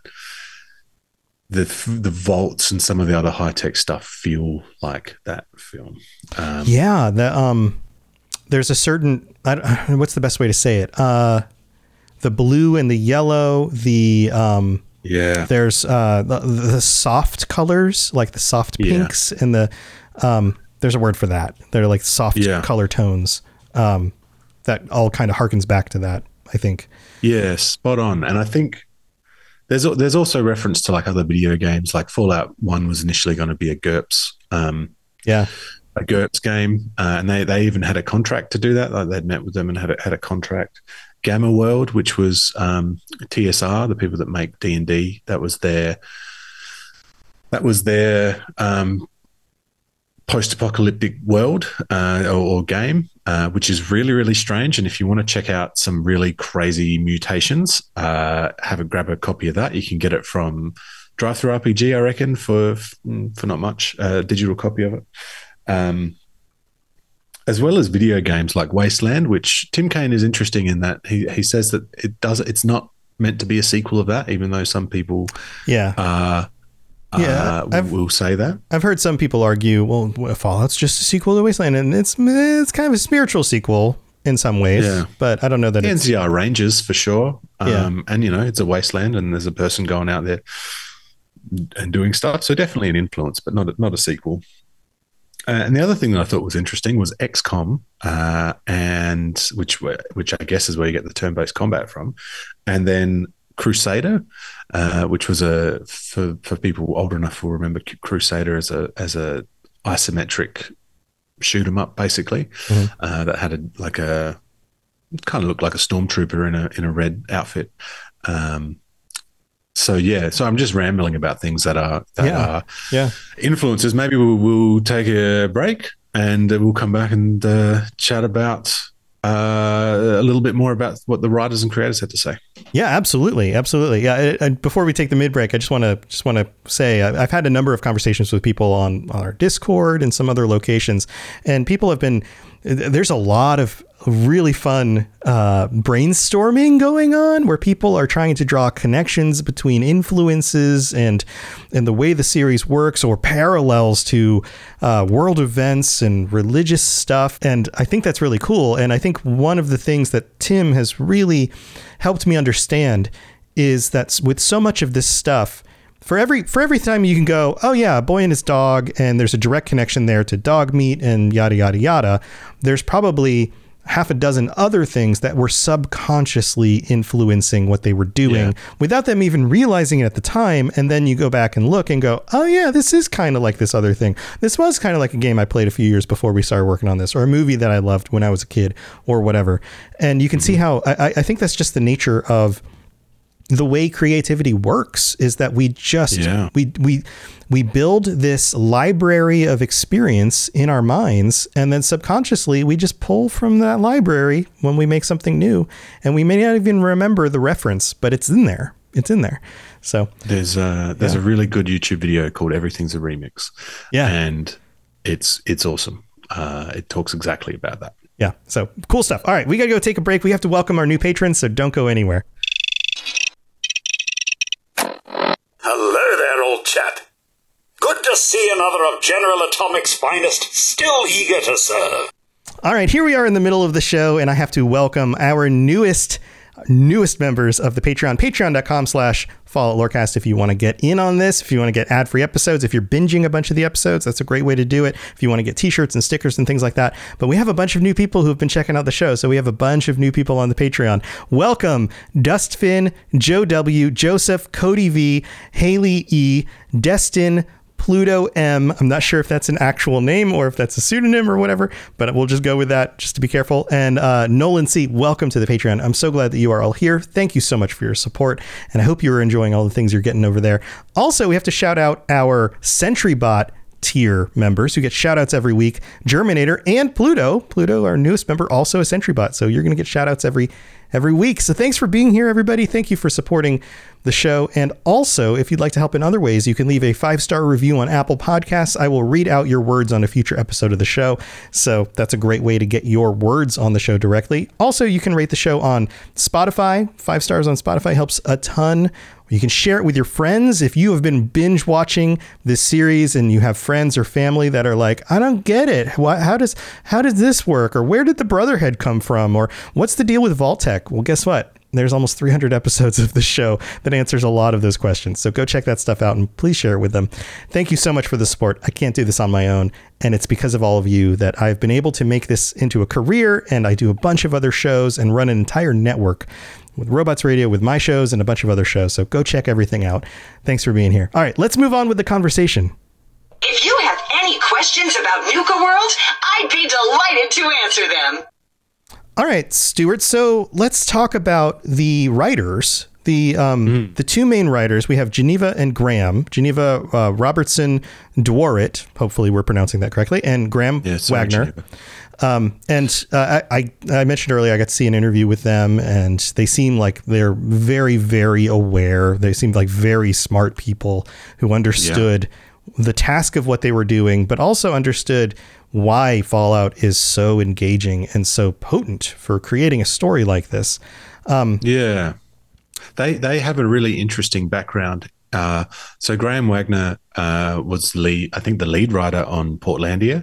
the the vaults and some of the other high tech stuff feel like that film. Um, yeah, the um, there's a certain I don't, what's the best way to say it? Uh, the blue and the yellow, the um, yeah. There's uh, the, the soft colors, like the soft pinks, yeah. and the um, there's a word for that. They're like soft yeah. color tones. Um, that all kind of harkens back to that, I think. Yeah, spot on. And I think there's there's also reference to like other video games, like Fallout One was initially going to be a GURPS. Um, yeah. a GURPS game, uh, and they they even had a contract to do that. Like they'd met with them and had a, had a contract. Gamma World, which was um, T S R, the people that make D and D, that was their that was their um, post-apocalyptic world uh, or, or game, uh, which is really, really strange. And if you want to check out some really crazy mutations, uh, have a grab a copy of that. You can get it from Drive-Thru R P G, I reckon, for for not much, a digital copy of it. Um, as well as video games like Wasteland, which Tim Kaine is interesting in that he he says that it does it's not meant to be a sequel of that, even though some people yeah uh, yeah uh, will say that. I've heard some people argue, well, Fallout's just a sequel to Wasteland, and it's it's kind of a spiritual sequel in some ways. Yeah. But I don't know that the it's N C R Rangers for sure. Um, yeah. And you know, it's a wasteland, and there's a person going out there and doing stuff. So definitely an influence, but not a, not a sequel. Uh, and the other thing that I thought was interesting was X COM, uh, and which which I guess is where you get the turn-based combat from, and then Crusader, uh, which was a for for people old enough will remember Crusader as a as a isometric shoot 'em up, basically, mm-hmm. uh, that had a like a kind of looked like a stormtrooper in a in a red outfit. Um, So yeah, so I'm just rambling about things that are that yeah. are yeah. influences. Maybe we'll, we'll take a break and we'll come back and uh, chat about uh, a little bit more about what the writers and creators had to say. Yeah, absolutely, absolutely. Yeah, and before we take the mid break, I just want to just want to say I've had a number of conversations with people on, on our Discord and some other locations, and people have been. There's a lot of really fun uh, brainstorming going on where people are trying to draw connections between influences and and the way the series works, or parallels to uh, world events and religious stuff. And I think that's really cool. And I think one of the things that Tim has really helped me understand is that with so much of this stuff, For every for every time you can go, oh yeah, a boy and his dog, and there's a direct connection there to dog meat and yada, yada, yada, there's probably half a dozen other things that were subconsciously influencing what they were doing yeah. without them even realizing it at the time. And then you go back and look and go, oh yeah, this is kind of like this other thing. This was kind of like a game I played a few years before we started working on this, or a movie that I loved when I was a kid, or whatever. And you can mm-hmm. see how I, I think that's just the nature of the way creativity works, is that we just yeah. we we we build this library of experience in our minds, and then subconsciously we just pull from that library when we make something new, and we may not even remember the reference, but it's in there. It's in there. So there's a there's yeah. a really good YouTube video called Everything's a Remix. Yeah, and it's it's awesome. Uh, it talks exactly about that. Yeah. So cool stuff. All right, we gotta go take a break. We have to welcome our new patrons, so don't go anywhere. Hello there, old chap. Good to see another of General Atomic's finest, still eager to serve. All right, here we are in the middle of the show, and I have to welcome our newest newest members of the Patreon, patreon.com slash Fallout Lorecast. If you want to get in on this, if you want to get ad-free episodes, if you're binging a bunch of the episodes, that's a great way to do it. If you want to get t-shirts and stickers and things like that. But we have a bunch of new people who have been checking out the show. So we have a bunch of new people on the Patreon. Welcome, Dustfin, Joe W., Joseph, Cody V, Haley E, Destin, Pluto M. I'm not sure if that's an actual name or if that's a pseudonym or whatever, but we'll just go with that just to be careful. And uh, Nolan C., welcome to the Patreon. I'm so glad that you are all here. Thank you so much for your support, and I hope you are enjoying all the things you're getting over there. Also, we have to shout out our SentryBot tier members who get shout outs every week. Germinator and Pluto. Pluto, our newest member, also a SentryBot. So you're going to get shout outs every every week. So thanks for being here, everybody. Thank you for supporting the show. And also, if you'd like to help in other ways, you can leave a five-star review on Apple Podcasts. I will read out your words on a future episode of the show. So that's a great way to get your words on the show directly. Also, you can rate the show on Spotify. Five stars on Spotify helps a ton. You can share it with your friends. If you have been binge watching this series and you have friends or family that are like, I don't get it. Why, how does how does this work? Or where did the Brotherhead come from? Or what's the deal with Vault-Tec? Well, guess what? There's almost three hundred episodes of the show that answers a lot of those questions. So go check that stuff out and please share it with them. Thank you so much for the support. I can't do this on my own. And it's because of all of you that I've been able to make this into a career. And I do a bunch of other shows and run an entire network with Robots Radio, with my shows, and a bunch of other shows. So go check everything out. Thanks for being here. All right, let's move on with the conversation. If you have any questions, questions about Nuka World, I'd be delighted to answer them. All right, Stuart. So let's talk about the writers. The um, mm. the two main writers, we have Geneva and Graham. Geneva uh, Robertson Dworet, hopefully we're pronouncing that correctly, and Graham yeah, sorry, Wagner. Um, and uh, I, I mentioned earlier, I got to see an interview with them, and they seem like they're very, very aware. They seemed like very smart people who understood yeah. the task of what they were doing, but also understood why Fallout is so engaging and so potent for creating a story like this. Um, yeah. They they have a really interesting background. Uh, so Graham Wagner uh, was lead, I think the lead writer on Portlandia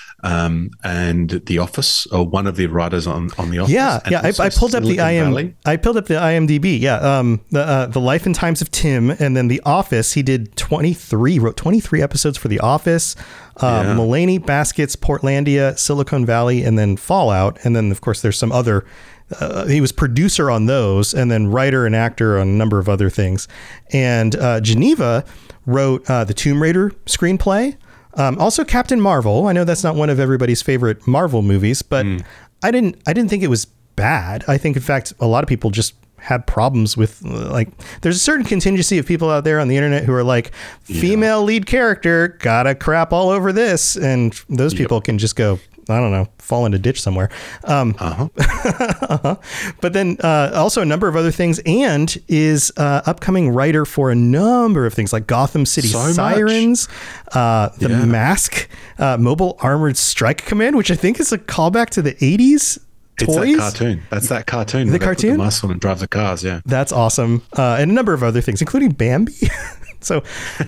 um, and The Office, or one of the writers on, on The Office. Yeah, yeah. I, I pulled up the I M. I pulled up the I M D B. Yeah, um, the uh, the Life and Times of Tim, and then The Office. He did twenty-three, wrote twenty-three episodes for The Office. Uh, yeah. Mulaney, Baskets, Portlandia, Silicon Valley, and then Fallout, and then of course there's some other. Uh, he was producer on those, and then writer and actor on a number of other things. And uh, Geneva wrote uh, the Tomb Raider screenplay. Um, also Captain Marvel. I know that's not one of everybody's favorite Marvel movies, but mm. I didn't. I didn't think it was bad. I think, in fact, a lot of people just had problems with, like, there's a certain contingency of people out there on the internet who are like, female yeah. lead character, gotta crap all over this, and those yep. people can just go, I don't know, fall in a ditch somewhere. Um, uh-huh. uh-huh. But then uh, also a number of other things, and is uh, upcoming writer for a number of things like Gotham City so Sirens, uh, The yeah. Mask, uh, Mobile Armored Strike Command, which I think is a callback to the eighties toys. It's that cartoon. That's that cartoon. The cartoon? The muscle and drive the cars, yeah. That's awesome. Uh, and a number of other things, including Bambi. so,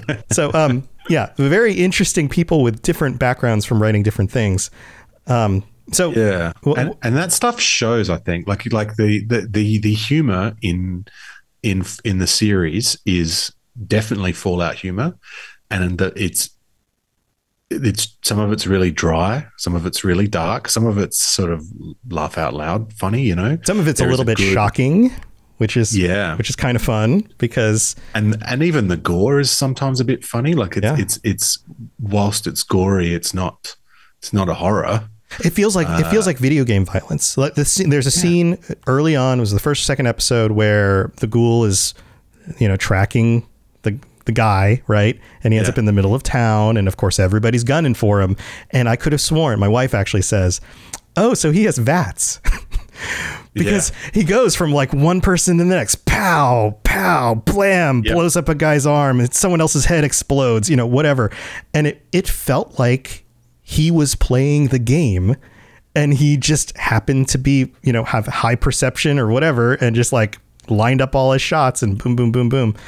so um, yeah, very interesting people with different backgrounds from writing different things. Um, so yeah, well, and, and that stuff shows, I think, like like the the the, the humor in in in the series is definitely Fallout humor, and that it's it's some of it's really dry, some of it's really dark, some of it's sort of laugh out loud funny, you know. Some of it's there a little bit good, shocking, which is yeah, which is kind of fun because and and even the gore is sometimes a bit funny. Like it's yeah. it's it's whilst it's gory, it's not it's not a horror. It feels like uh, it feels like video game violence. Like this, there's a yeah. scene early on, it was the first or second episode, where the ghoul is, you know, tracking the the guy, right? And he ends yeah. up in the middle of town, and of course everybody's gunning for him. And I could have sworn, my wife actually says, "Oh, so he has V A Ts." Because yeah. he goes from like one person to the next, pow, pow, blam, yep. blows up a guy's arm, and someone else's head explodes, you know, whatever. And it it felt like he was playing the game, and he just happened to be, you know, have high perception or whatever, and just like lined up all his shots and boom, boom, boom, boom.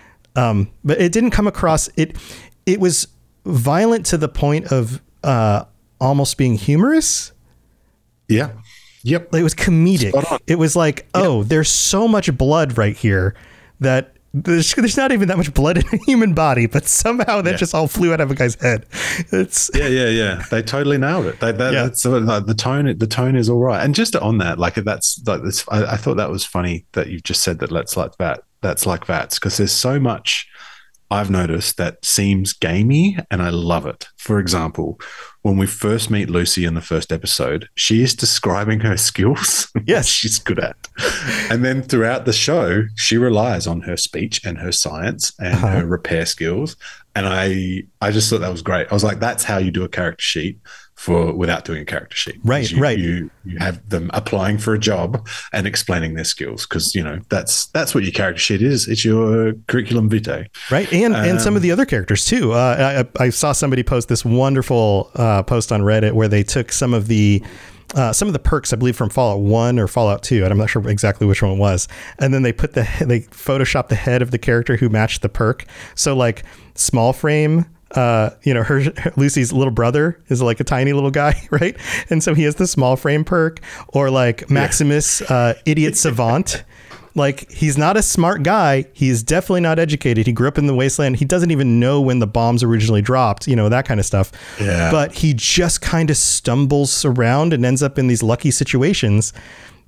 Um, but it didn't come across, it, it was violent to the point of uh, almost being humorous. Yeah. Yep. It was comedic. It was like, oh, yep. there's so much blood right here that There's, there's not even that much blood in a human body, but somehow that yeah. just all flew out of a guy's head. It's yeah, yeah, yeah. They totally nailed it. They, that, yeah. that's uh, like, the tone. The tone is all right. And just on that, like that's like this. I, I thought that was funny that you just said that. Let's like that. That's like V A Ts, because there's so much I've noticed that seems gamey, and I love it. For example, when we first meet Lucy in the first episode, she is describing her skills, yes, what she's good at. And then throughout the show, she relies on her speech and her science and uh-huh. her repair skills. And I I just thought that was great. I was like, that's how you do a character sheet for without doing a character sheet. Right, you, right. You you have them applying for a job and explaining their skills, because you know that's that's what your character sheet is. It's your curriculum vitae. Right, and um, and some of the other characters too. Uh, I, I saw somebody post this wonderful uh, post on Reddit where they took some of the uh, some of the perks, I believe, from Fallout one or Fallout two, and I'm not sure exactly which one it was. And then they put the they photoshopped the head of the character who matched the perk. So like small frame. Uh, you know, her, her Lucy's little brother is like a tiny little guy, right? And so he has the small frame perk, or like Maximus, yeah. uh, idiot savant. Like, he's not a smart guy. He is definitely not educated. He grew up in the wasteland. He doesn't even know when the bombs originally dropped, you know, that kind of stuff. Yeah. But he just kind of stumbles around and ends up in these lucky situations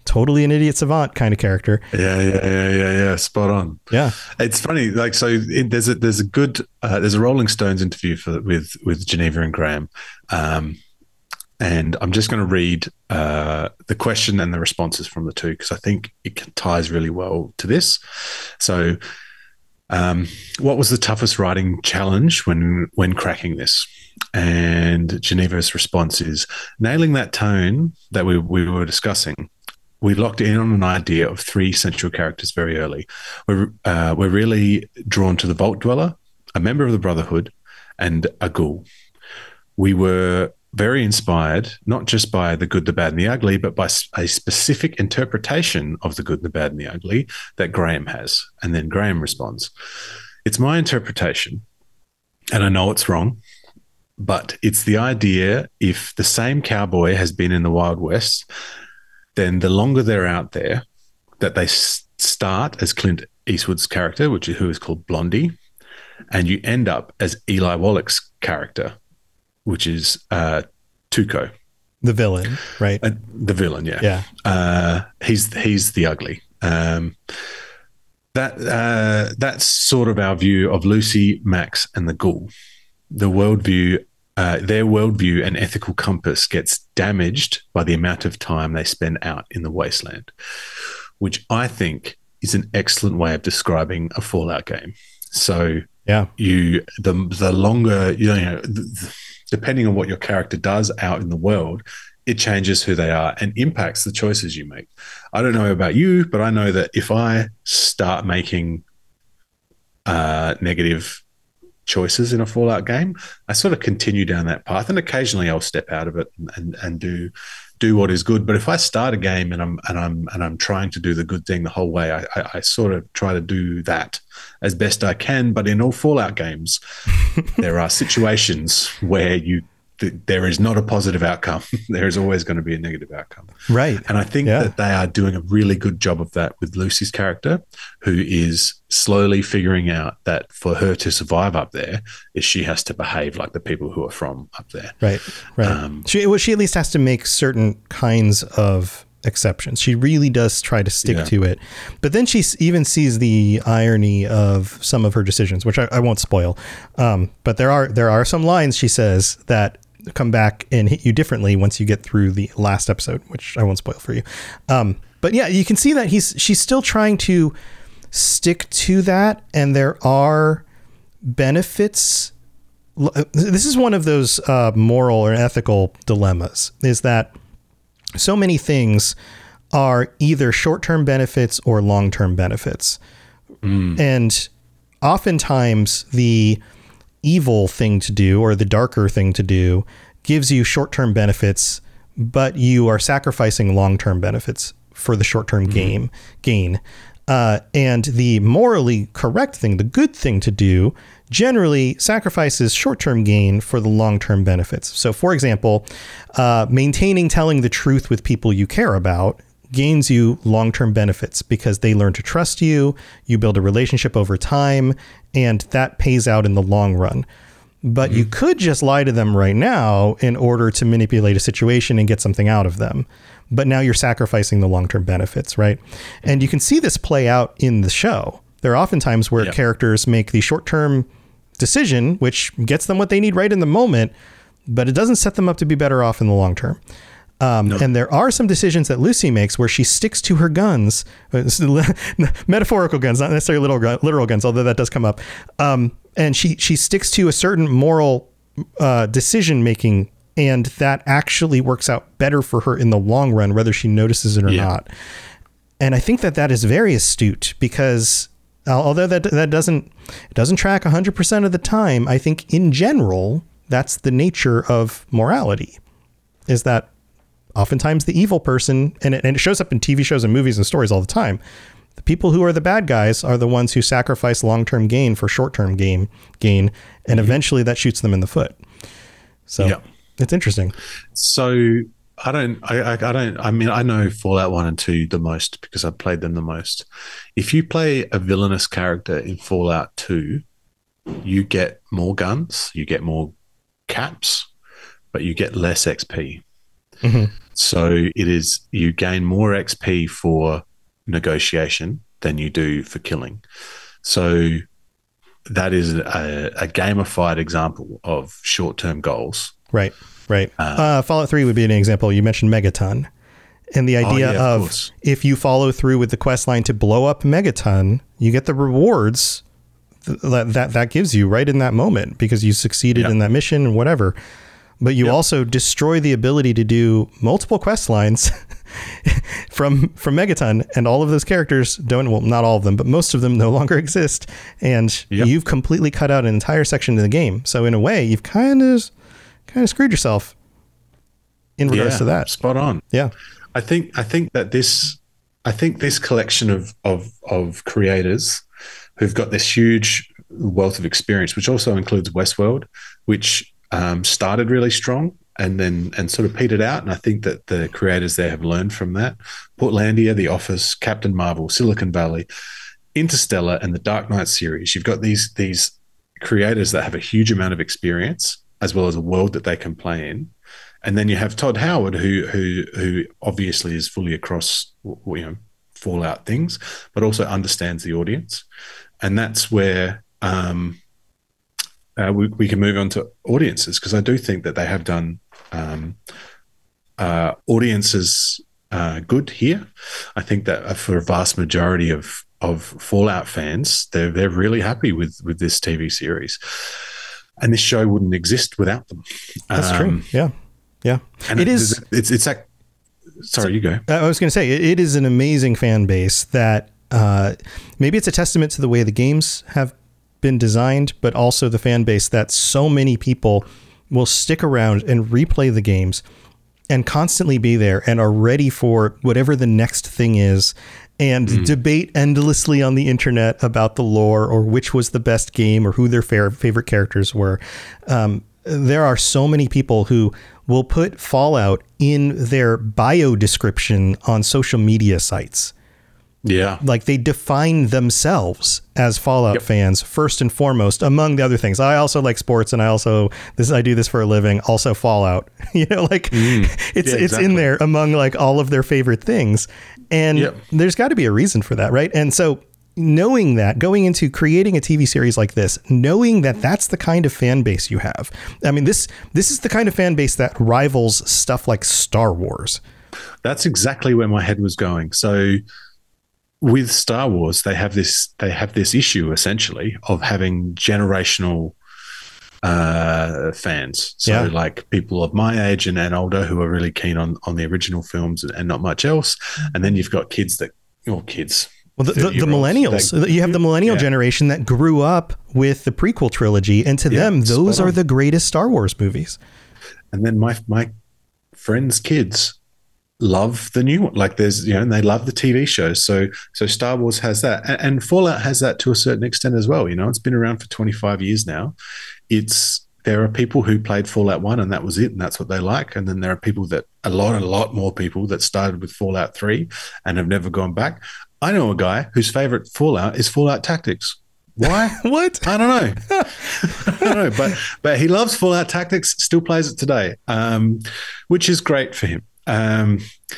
totally an idiot savant kind of character. Yeah, yeah, yeah, yeah, yeah. Spot on. Yeah, it's funny. Like, so it, there's a there's a good uh, there's a Rolling Stones interview for with with Geneva and Graham, um, and I'm just going to read uh, the question and the responses from the two because I think it ties really well to this. So, um, what was the toughest writing challenge when when cracking this? And Geneva's response is nailing that tone that we we were discussing. We locked in on an idea of three central characters very early. We're, uh, we're really drawn to the Vault Dweller, a member of the Brotherhood, and a ghoul. We were very inspired, not just by the good, the bad, and the ugly, but by a specific interpretation of the good, the bad, and the ugly that Graham has. And then Graham responds, it's my interpretation, and I know it's wrong, but it's the idea if the same cowboy has been in the Wild West, then the longer they're out there, that they start as Clint Eastwood's character, which is, who is called Blondie, and you end up as Eli Wallach's character, which is uh, Tuco. The villain, right? Uh, the villain, yeah. Yeah. Uh, he's he's the ugly. Um, that uh, that's sort of our view of Lucy, Max, and the ghoul. The worldview Uh, their worldview and ethical compass gets damaged by the amount of time they spend out in the wasteland, which I think is an excellent way of describing a Fallout game. So, yeah, you the the longer you know, the, depending on what your character does out in the world, it changes who they are and impacts the choices you make. I don't know about you, but I know that if I start making uh, negative choices in a Fallout game, I sort of continue down that path, and occasionally I'll step out of it and, and, and do do what is good. But if I start a game and I'm and I'm and I'm trying to do the good thing the whole way, I, I, I sort of try to do that as best I can. But in all Fallout games, there are situations where you th- there is not a positive outcome. There is always going to be a negative outcome, right? And I think yeah. that they are doing a really good job of that with Lucy's character, who is slowly figuring out that for her to survive up there, is she has to behave like the people who are from up there. Right, right. Um, she, well, she at least has to make certain kinds of exceptions. She really does try to stick yeah. to it. But then she even sees the irony of some of her decisions, which I, I won't spoil. Um, but there are there are some lines she says that come back and hit you differently once you get through the last episode, which I won't spoil for you. Um, but yeah, you can see that he's she's still trying to stick to that, and there are benefits. This is one of those uh, moral or ethical dilemmas, is that so many things are either short-term benefits or long-term benefits. Mm. And oftentimes the evil thing to do, or the darker thing to do, gives you short-term benefits, but you are sacrificing long-term benefits for the short-term mm. game gain. Uh, and the morally correct thing, the good thing to do, generally sacrifices short-term gain for the long-term benefits. So, for example, uh, maintaining telling the truth with people you care about gains you long-term benefits because they learn to trust you, you build a relationship over time, and that pays out in the long run. But mm-hmm. you could just lie to them right now in order to manipulate a situation and get something out of them. But now you're sacrificing the long-term benefits, right? And you can see this play out in the show. There are often times where yep. characters make the short-term decision, which gets them what they need right in the moment, but it doesn't set them up to be better off in the long term. Um, no. And there are some decisions that Lucy makes where she sticks to her guns, metaphorical guns, not necessarily literal, literal guns, although that does come up. Um, and she, she sticks to a certain moral uh, decision-making, and that actually works out better for her in the long run, whether she notices it or yeah. not. And I think that that is very astute, because although that that doesn't it doesn't track one hundred percent of the time, I think in general, that's the nature of morality, is that oftentimes the evil person, and it, and it shows up in T V shows and movies and stories all the time, the people who are the bad guys are the ones who sacrifice long-term gain for short-term gain, gain and mm-hmm. eventually that shoots them in the foot. So yeah. It's interesting. So I don't, I, I, I don't, I mean, I know Fallout one and two the most because I've played them the most. If you play a villainous character in Fallout two, you get more guns, you get more caps, but you get less X P. Mm-hmm. So it is, you gain more X P for negotiation than you do for killing. So that is a, a gamified example of short-term goals. Right, right. Uh, Uh, Fallout three would be an example. You mentioned Megaton. And the idea oh, yeah, of, of if you follow through with the quest line to blow up Megaton, you get the rewards th- that, that that gives you right in that moment because you succeeded yeah. in that mission and whatever. But you Yep. also destroy the ability to do multiple quest lines from from Megaton, and all of those characters don't, well, not all of them, but most of them no longer exist. And Yep. you've completely cut out an entire section of the game. So in a way, you've kind of kind of screwed yourself in regards yeah, to that. Spot on. Yeah. I think I think that this I think this collection of of of creators who've got this huge wealth of experience, which also includes Westworld, which um, started really strong and then and sort of petered out. And I think that the creators there have learned from that. Portlandia, The Office, Captain Marvel, Silicon Valley, Interstellar, and the Dark Knight series. You've got these these creators that have a huge amount of experience as well as a world that they can play in. And then you have Todd Howard, who who who obviously is fully across, you know, Fallout things, but also understands the audience, and that's where um, uh, we, we can move on to audiences, because I do think that they have done um, uh, audiences uh, good here. I think that for a vast majority of of Fallout fans, they're they're really happy with with this T V series, and this show wouldn't exist without them. That's um, true. Yeah. Yeah. And it it is. is. It's it's like. Sorry, you go. I was going to say it, it is an amazing fan base that uh, maybe it's a testament to the way the games have been designed, but also the fan base that so many people will stick around and replay the games and constantly be there and are ready for whatever the next thing is, and mm. debate endlessly on the internet about the lore or which was the best game or who their fair, favorite characters were. Um, there are so many people who will put Fallout in their bio description on social media sites. Yeah. Like they define themselves as Fallout yep. fans first and foremost, among the other things. I also like sports, and I also this I do this for a living. Also Fallout, you know, like mm. it's yeah, it's exactly. in there among like all of their favorite things. And yep. there's got to be a reason for that, right? And so knowing that, going into creating a T V series like this, knowing that that's the kind of fan base you have. I mean, this this is the kind of fan base that rivals stuff like Star Wars. That's exactly where my head was going. So with Star Wars, they have this they have this issue essentially of having generational uh, fans. So yeah. like people of my age and, and older who are really keen on, on the original films and, and not much else. And then you've got kids that, or kids, Well, the, the, the millennials, that, you have the millennial yeah. generation that grew up with the prequel trilogy, and to yeah, them, those are the greatest Star Wars movies. And then my my friends' kids love the new one. Like there's, you know, and they love the T V shows. So so Star Wars has that, and, and Fallout has that to a certain extent as well. You know, it's been around for twenty-five years now. It's there are people who played Fallout one and that was it, and that's what they like. And then there are people that a lot, a lot more people that started with Fallout three and have never gone back. I know a guy whose favorite Fallout is Fallout Tactics. Why? What? I don't know. I don't know, but but he loves Fallout Tactics, still plays it today, um, which is great for him. Um,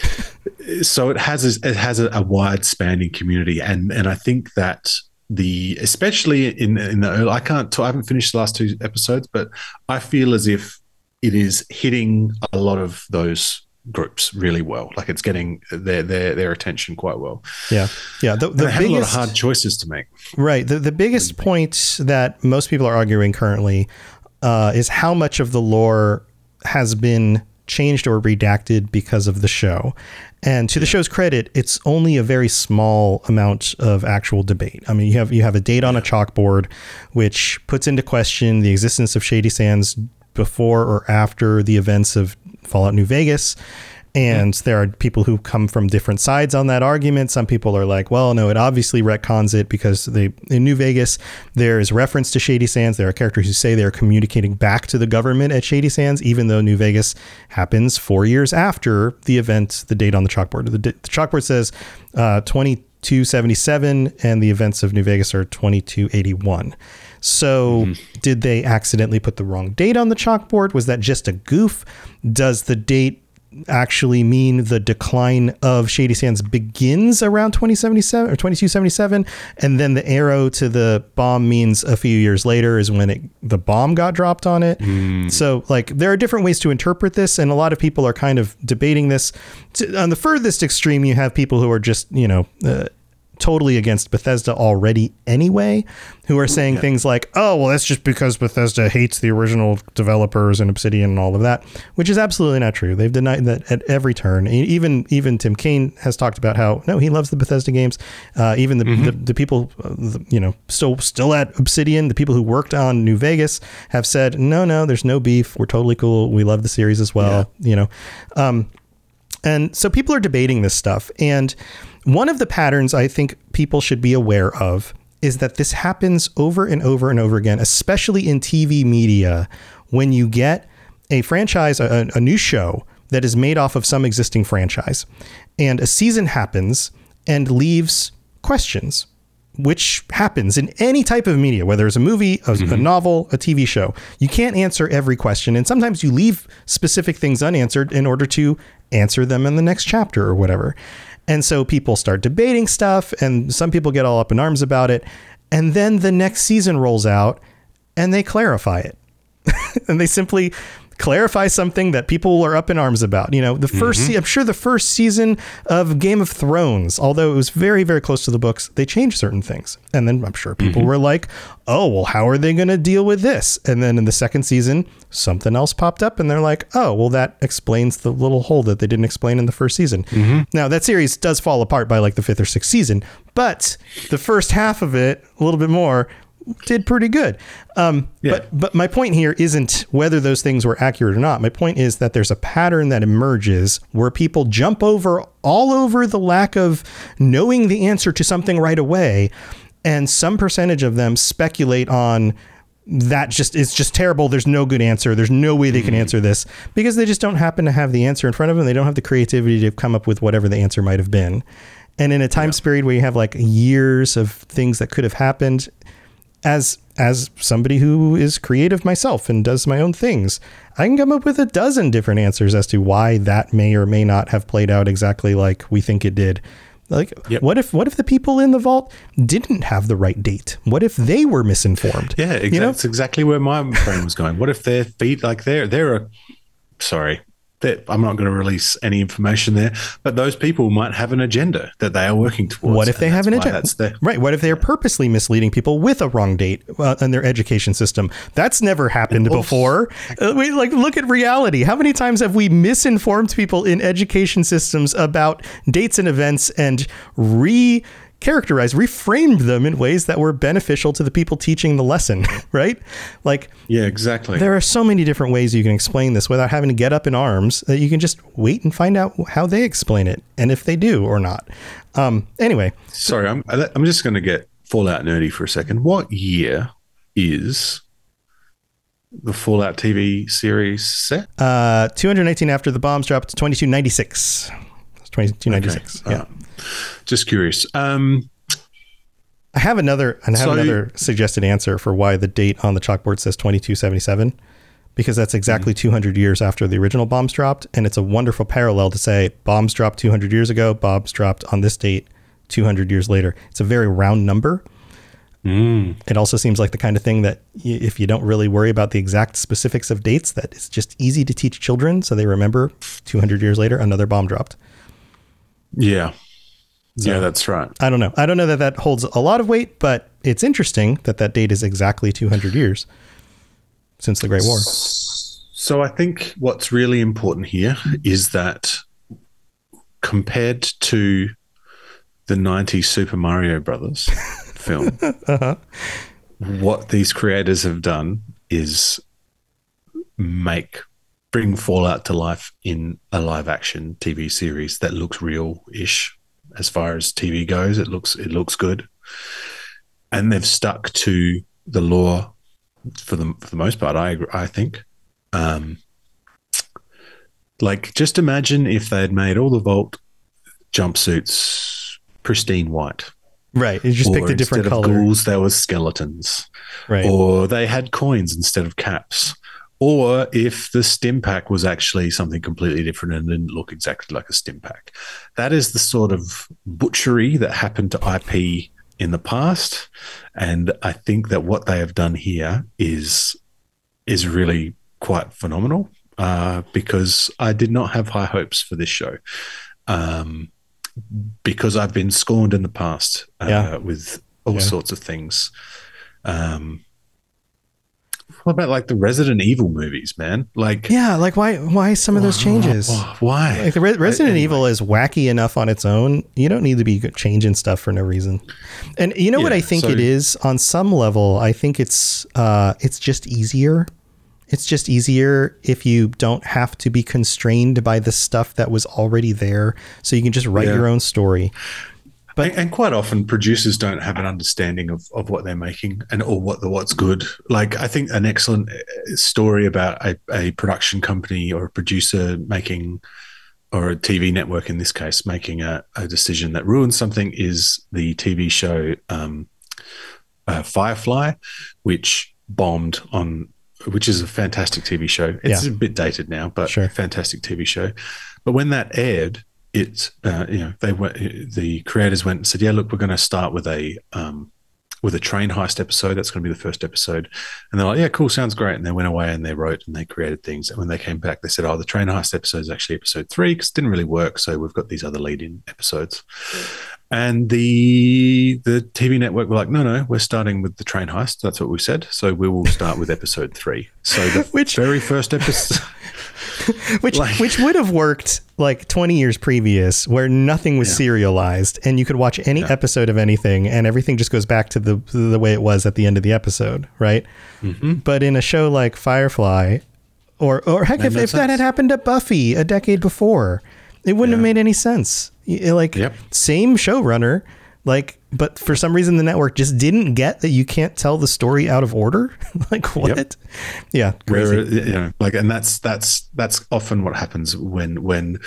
so it has a, it has a, a wide spanning community, and and I think that the especially in in the early, I can't talk, I haven't finished the last two episodes, but I feel as if it is hitting a lot of those groups really well. Like it's getting their their their attention quite well. Yeah, yeah. The, the they have biggest, a lot of hard choices to make. Right. The the biggest point that most people are arguing currently uh, is how much of the lore has been changed or redacted because of the show. And to the show's credit, it's only a very small amount of actual debate. I mean, you have you have a date on a chalkboard, which puts into question the existence of Shady Sands before or after the events of Fallout New Vegas. And yeah. there are people who come from different sides on that argument. Some people are like, well, no, it obviously retcons it because they in New Vegas, there is reference to Shady Sands. There are characters who say they're communicating back to the government at Shady Sands, even though New Vegas happens four years after the event, the date on the chalkboard. The, the chalkboard says uh, twenty-two seventy-seven, and the events of New Vegas are twenty-two eighty-one. So mm-hmm. did they accidentally put the wrong date on the chalkboard? Was that just a goof? Does the date actually mean the decline of Shady Sands begins around twenty seventy-seven or twenty-two seventy-seven, and then the arrow to the bomb means a few years later is when it, the bomb got dropped on it. Mm. So like there are different ways to interpret this, and a lot of people are kind of debating this. On the furthest extreme, you have people who are just, you know, uh, totally against Bethesda already anyway, who are saying yeah. things like, oh, well, that's just because Bethesda hates the original developers and Obsidian and all of that, which is absolutely not true. They've denied that at every turn. Even even Tim Kaine has talked about how, no, he loves the Bethesda games. Uh, even the, mm-hmm. the, the people, uh, you know, still, still at Obsidian, the people who worked on New Vegas have said, no, no, there's no beef. We're totally cool. We love the series as well, yeah. you know. Um, and so people are debating this stuff. And one of the patterns I think people should be aware of is that this happens over and over and over again, especially in T V media, when you get a franchise, a, a new show that is made off of some existing franchise, and a season happens and leaves questions, which happens in any type of media, whether it's a movie, a, mm-hmm. a novel, a T V show. You can't answer every question. And sometimes you leave specific things unanswered in order to answer them in the next chapter or whatever. And so people start debating stuff, and some people get all up in arms about it. And then the next season rolls out and they clarify it. And they simply clarify something that people are up in arms about. You know, the first, mm-hmm. se- I'm sure the first season of Game of Thrones, although it was very, very close to the books, they changed certain things. And then I'm sure people mm-hmm. were like, oh, well, how are they going to deal with this? And then in the second season, something else popped up and they're like, oh, well, that explains the little hole that they didn't explain in the first season. Mm-hmm. Now, that series does fall apart by like the fifth or sixth season, but the first half of it, a little bit more, did pretty good. Um, yeah. But but my point here isn't whether those things were accurate or not. My point is that there's a pattern that emerges where people jump over all over the lack of knowing the answer to something right away. And some percentage of them speculate on that just it's just terrible. There's no good answer. There's no way they can answer this, because they just don't happen to have the answer in front of them. They don't have the creativity to come up with whatever the answer might have been. And in a time yeah. period where you have like years of things that could have happened, As as somebody who is creative myself and does my own things, I can come up with a dozen different answers as to why that may or may not have played out exactly like we think it did. Like, yep. what if what if the people in the vault didn't have the right date? What if they were misinformed? Yeah, exactly. You know? That's exactly where my brain was going. What if their feet, like they're they're a sorry. I'm not going to release any information there, but those people might have an agenda that they are working towards. What if they have an agenda? The, right. What if they're purposely misleading people with a wrong date uh, in their education system? That's never happened before. Uh, we, like, look at reality. How many times have we misinformed people in education systems about dates and events and re characterized, reframed them in ways that were beneficial to the people teaching the lesson, right? Like, yeah, exactly. There are so many different ways you can explain this without having to get up in arms, that you can just wait and find out how they explain it and if they do or not. Um, anyway. Sorry, I'm, I'm just going to get Fallout nerdy for a second. What year is the Fallout T V series set? Uh, two hundred eighteen after the bombs dropped to twenty-two ninety-six. twenty-two ninety-six. Okay. Yeah. Uh, just curious. Um, I have another I have so, another suggested answer for why the date on the chalkboard says twenty-two seventy-seven, because that's exactly mm-hmm. two hundred years after the original bombs dropped, and it's a wonderful parallel to say bombs dropped two hundred years ago, bombs dropped on this date two hundred years later. It's a very round number. Mm. It also seems like the kind of thing that y- if you don't really worry about the exact specifics of dates, that it's just easy to teach children so they remember two hundred years later another bomb dropped. Yeah. So, yeah, that's right. I don't know. I don't know that that holds a lot of weight, but it's interesting that that date is exactly two hundred years since the Great War. So I think what's really important here is that compared to the nineties Super Mario Brothers film, uh-huh. what these creators have done is make bring Fallout to life in a live action T V series that looks real-ish. As far as T V goes, it looks it looks good, and they've stuck to the lore for the for the most part. I I think, um, like just imagine if they had made all the Vault jumpsuits pristine white, right? You just picked a different color. Instead of ghouls, there was skeletons, right? Or they had coins instead of caps, or if the stim pack was actually something completely different and didn't look exactly like a stim pack. That is the sort of butchery that happened to I P in the past, and I think that what they have done here is is really quite phenomenal, uh, because I did not have high hopes for this show, um, because I've been scorned in the past uh, yeah. with all yeah. sorts of things. Um, what about like the Resident Evil movies, man? Like, yeah, like why? Why some of those changes? Why? Like the Re- Resident anyway. Evil is wacky enough on its own. You don't need to be changing stuff for no reason. And you know yeah, what I think so, it is on some level. I think it's uh, it's just easier. It's just easier if you don't have to be constrained by the stuff that was already there, so you can just write yeah. your own story. But, and, and quite often producers don't have an understanding of, of what they're making and or what the what's good. Like I think an excellent story about a, a production company or a producer making, or a T V network in this case, making a, a decision that ruins something is the T V show um, uh, Firefly, which bombed on, which is a fantastic T V show. It's yeah. a bit dated now, but sure. a fantastic T V show. But when that aired, It, uh, you know, they went. The creators went and said, "Yeah, look, we're going to start with a um, with a train heist episode. That's going to be the first episode." And they're like, "Yeah, cool, sounds great." And they went away and they wrote and they created things. And when they came back, they said, "Oh, the train heist episode is actually episode three because it didn't really work. So we've got these other lead-in episodes." And the the T V network were like, "No, no, we're starting with the train heist. That's what we said. So we will start with episode three." So the Which- very first episode. which like, which would have worked like twenty years previous, where nothing was yeah. serialized and you could watch any yeah. episode of anything and everything just goes back to the the way it was at the end of the episode, right? Mm-hmm. But in a show like Firefly, or or heck, Made if, no if that had sense. happened to Buffy a decade before, it wouldn't Yeah. have made any sense. Y- Like Yep. same showrunner, like, but for some reason the network just didn't get that you can't tell the story out of order. Like what? Yep. Yeah, crazy. Where, you know, like, and that's that's that's often what happens when when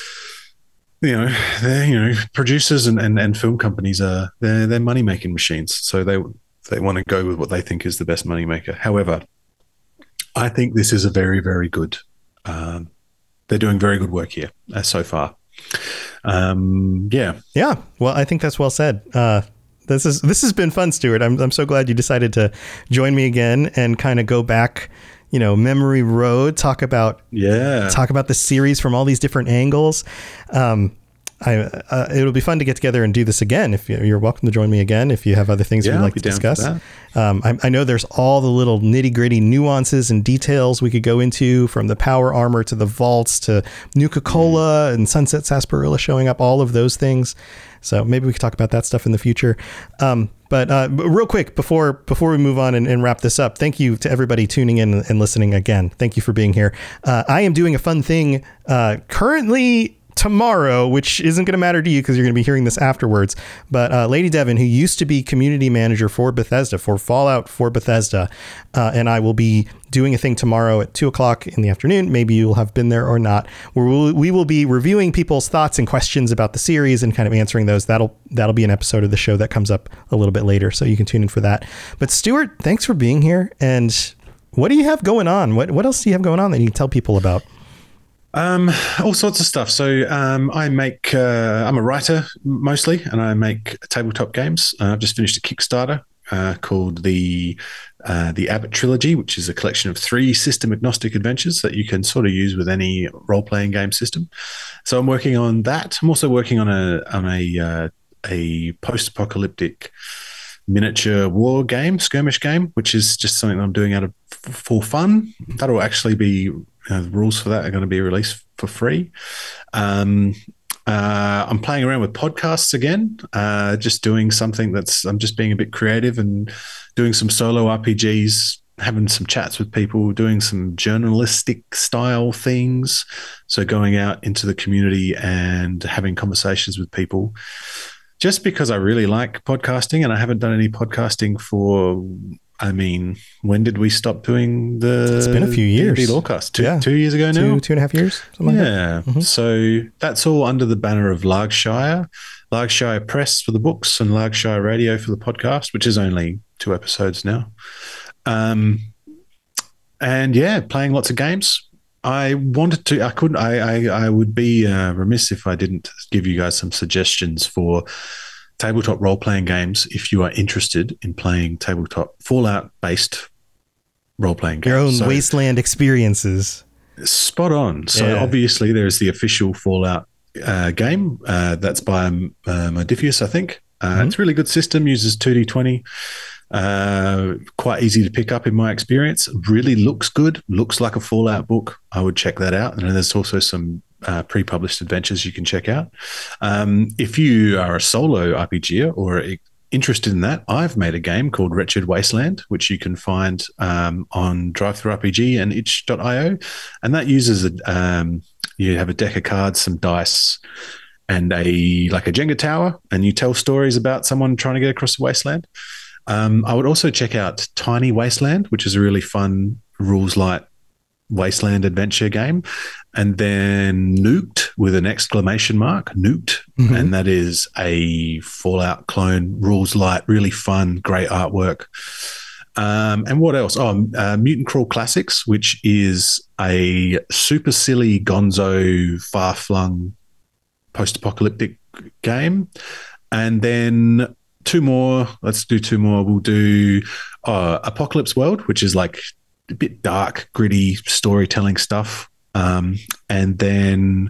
you know they you know producers and, and, and film companies are they're they're money making machines, so they they want to go with what they think is the best money maker. However, I think this is a very very good. Um, they're doing very good work here uh, so far. Um, yeah, Yeah. Well, I think that's well said. Uh, this is this has been fun, Stuart. I'm I'm so glad you decided to join me again and kind of go back, you know, memory road. Talk about yeah, talk about the series from all these different angles. Um, I uh, it'll be fun to get together and do this again. If you're, you're welcome to join me again, if you have other things Yeah, you'd I'll like be to down for discuss. that. Um, I, I know there's all the little nitty gritty nuances and details we could go into, from the power armor to the vaults to Nuka-Cola Mm. and Sunset Sarsaparilla showing up, all of those things. So maybe we could talk about that stuff in the future. Um, but uh, but real quick, before before we move on and, and wrap this up, thank you to everybody tuning in and listening again. Thank you for being here. Uh, I am doing a fun thing uh, currently tomorrow, which isn't going to matter to you because you're going to be hearing this afterwards. But uh, Lady Devon, who used to be community manager for Bethesda, for Fallout for Bethesda, uh, and I will be doing a thing tomorrow at two o'clock in the afternoon. Maybe you'll have been there or not. Where we'll, we will be reviewing people's thoughts and questions about the series and kind of answering those. That'll that'll be an episode of the show that comes up a little bit later, so you can tune in for that. But Stuart, thanks for being here. And what do you have going on? What what else do you have going on that you can tell people about? Um, all sorts of stuff. So um, I make, uh, I'm a writer mostly, and I make tabletop games. Uh, I've just finished a Kickstarter uh, called the uh, the Abbott Trilogy, which is a collection of three system agnostic adventures that you can sort of use with any role playing game system. So I'm working on that. I'm also working on a on a uh, a post apocalyptic miniature war game, skirmish game, which is just something that I'm doing out of for fun. That'll actually be. Uh, the rules for that are going to be released for free. Um, uh, I'm playing around with podcasts again, uh, just doing something that's, I'm just being a bit creative and doing some solo R P Gs, having some chats with people, doing some journalistic style things. So going out into the community and having conversations with people. Just because I really like podcasting, and I haven't done any podcasting for, I mean, when did we stop doing the? It's been a few years. D and D Lorecast? Two, Yeah. two years ago now. Two two and a half years. Something like that. Yeah. Mhm. So that's all under the banner of Largshire, Largshire Press for the books, and Largshire Radio for the podcast, which is only two episodes now. Um, and yeah, playing lots of games. I wanted to, I couldn't, I, I, I would be uh, remiss if I didn't give you guys some suggestions for tabletop role-playing games if you are interested in playing tabletop Fallout-based role-playing games. Your own so, Wasteland experiences. Spot on. So yeah. obviously there's the official Fallout uh, game. Uh, that's by um, uh, Modiphius, I think. Uh, mm-hmm. It's a really good system, uses two d twenty. Uh, quite easy to pick up in my experience. Really looks good. Looks like a Fallout book. I would check that out. And there's also some uh, pre-published adventures you can check out. Um, if you are a solo R P G or interested in that, I've made a game called Wretched Wasteland, which you can find um, on DriveThruRPG and itch dot io. And that uses a um, you have a deck of cards, some dice, and a like a Jenga tower, and you tell stories about someone trying to get across the wasteland. Um, I would also check out Tiny Wasteland, which is a really fun rules light wasteland adventure game. And then Nuked with an exclamation mark, Nuked. Mm-hmm. And that is a Fallout clone, rules light, really fun, great artwork. Um, and what else? Oh, uh, Mutant Crawl Classics, which is a super silly gonzo far-flung post-apocalyptic game. And then two more. Let's do two more. We'll do uh, Apocalypse World, which is like a bit dark, gritty storytelling stuff. Um, and then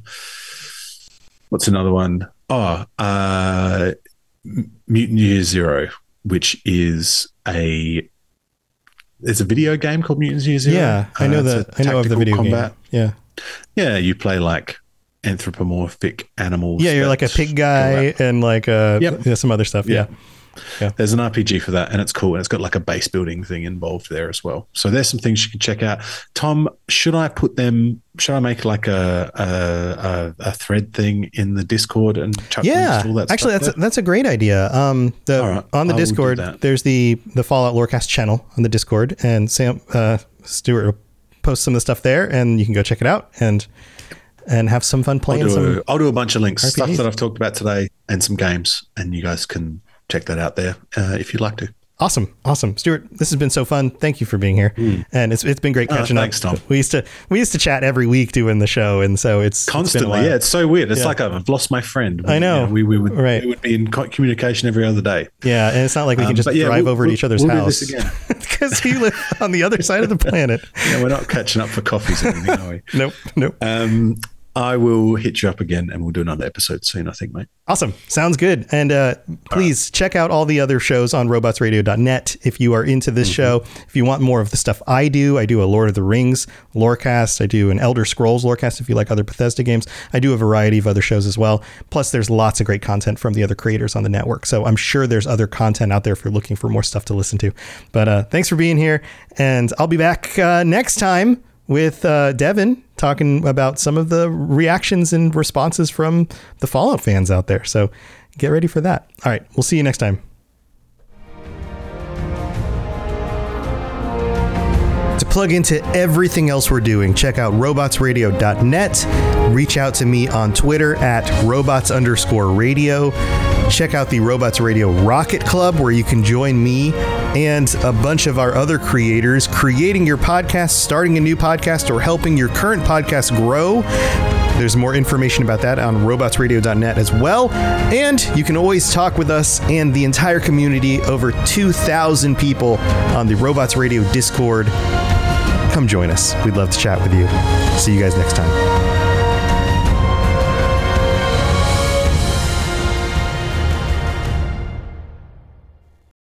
what's another one? Oh, uh, Mutant Year Zero, which is a there's a video game called Mutant Year Zero. Yeah, I know uh, that. I know of the video combat. game. Yeah, yeah. You play like anthropomorphic animals. Yeah, you're like a pig guy and like uh yep. yeah, some other stuff. Yeah. yeah. Yeah. There's an R P G for that, and it's cool. And it's got like a base building thing involved there as well. So there's some things you can check out. Tom, should I put them? Should I make like a a, a, a thread thing in the Discord and chuck yeah? all that Actually, that's a, that's a great idea. Um, the right, on the I Discord, there's the the Fallout Lorecast channel on the Discord, and Sam uh, Stuart will post some of the stuff there, and you can go check it out and and have some fun playing. I'll do, some a, I'll do a bunch of links, R P Gs. Stuff that I've talked about today, and some games, and you guys can check that out there uh, if you'd like to. Awesome. Awesome. Stuart, this has been so fun. Thank you for being here. Mm. And it's it's been great catching oh, thanks, up. Tom. We used to we used to chat every week doing the show, and so it's constantly. It's yeah, it's so weird. It's yeah. like I've lost my friend. We, I know. You know we, we, would, right. we would be in communication every other day. Yeah, and it's not like we can um, just yeah, drive we'll, over we'll, to each other's we'll house. Do this again. Because we live on the other side of the planet. Yeah, we're not catching up for coffees or anything, are we? Nope. Nope. Um, I will hit you up again and we'll do another episode soon, I think, mate. Awesome. Sounds good. And uh, please right. check out all the other shows on robots radio dot net if you are into this mm-hmm. show. If you want more of the stuff I do, I do a Lord of the Rings Lorecast. I do an Elder Scrolls Lorecast if you like other Bethesda games. I do a variety of other shows as well. Plus, there's lots of great content from the other creators on the network. So I'm sure there's other content out there if you're looking for more stuff to listen to. But uh, thanks for being here. And I'll be back uh, next time with uh, Devin talking about some of the reactions and responses from the Fallout fans out there. So get ready for that. All right. We'll see you next time. To plug into everything else we're doing, check out robots radio dot net. Reach out to me on Twitter at robots underscore radio. Check out the Robots Radio Rocket Club, where you can join me and a bunch of our other creators creating your podcast, starting a new podcast, or helping your current podcast grow. There's more information about that on robots radio dot net as well. And you can always talk with us and the entire community, over two thousand people on the Robots Radio Discord. Come join us. We'd love to chat with you. See you guys next time.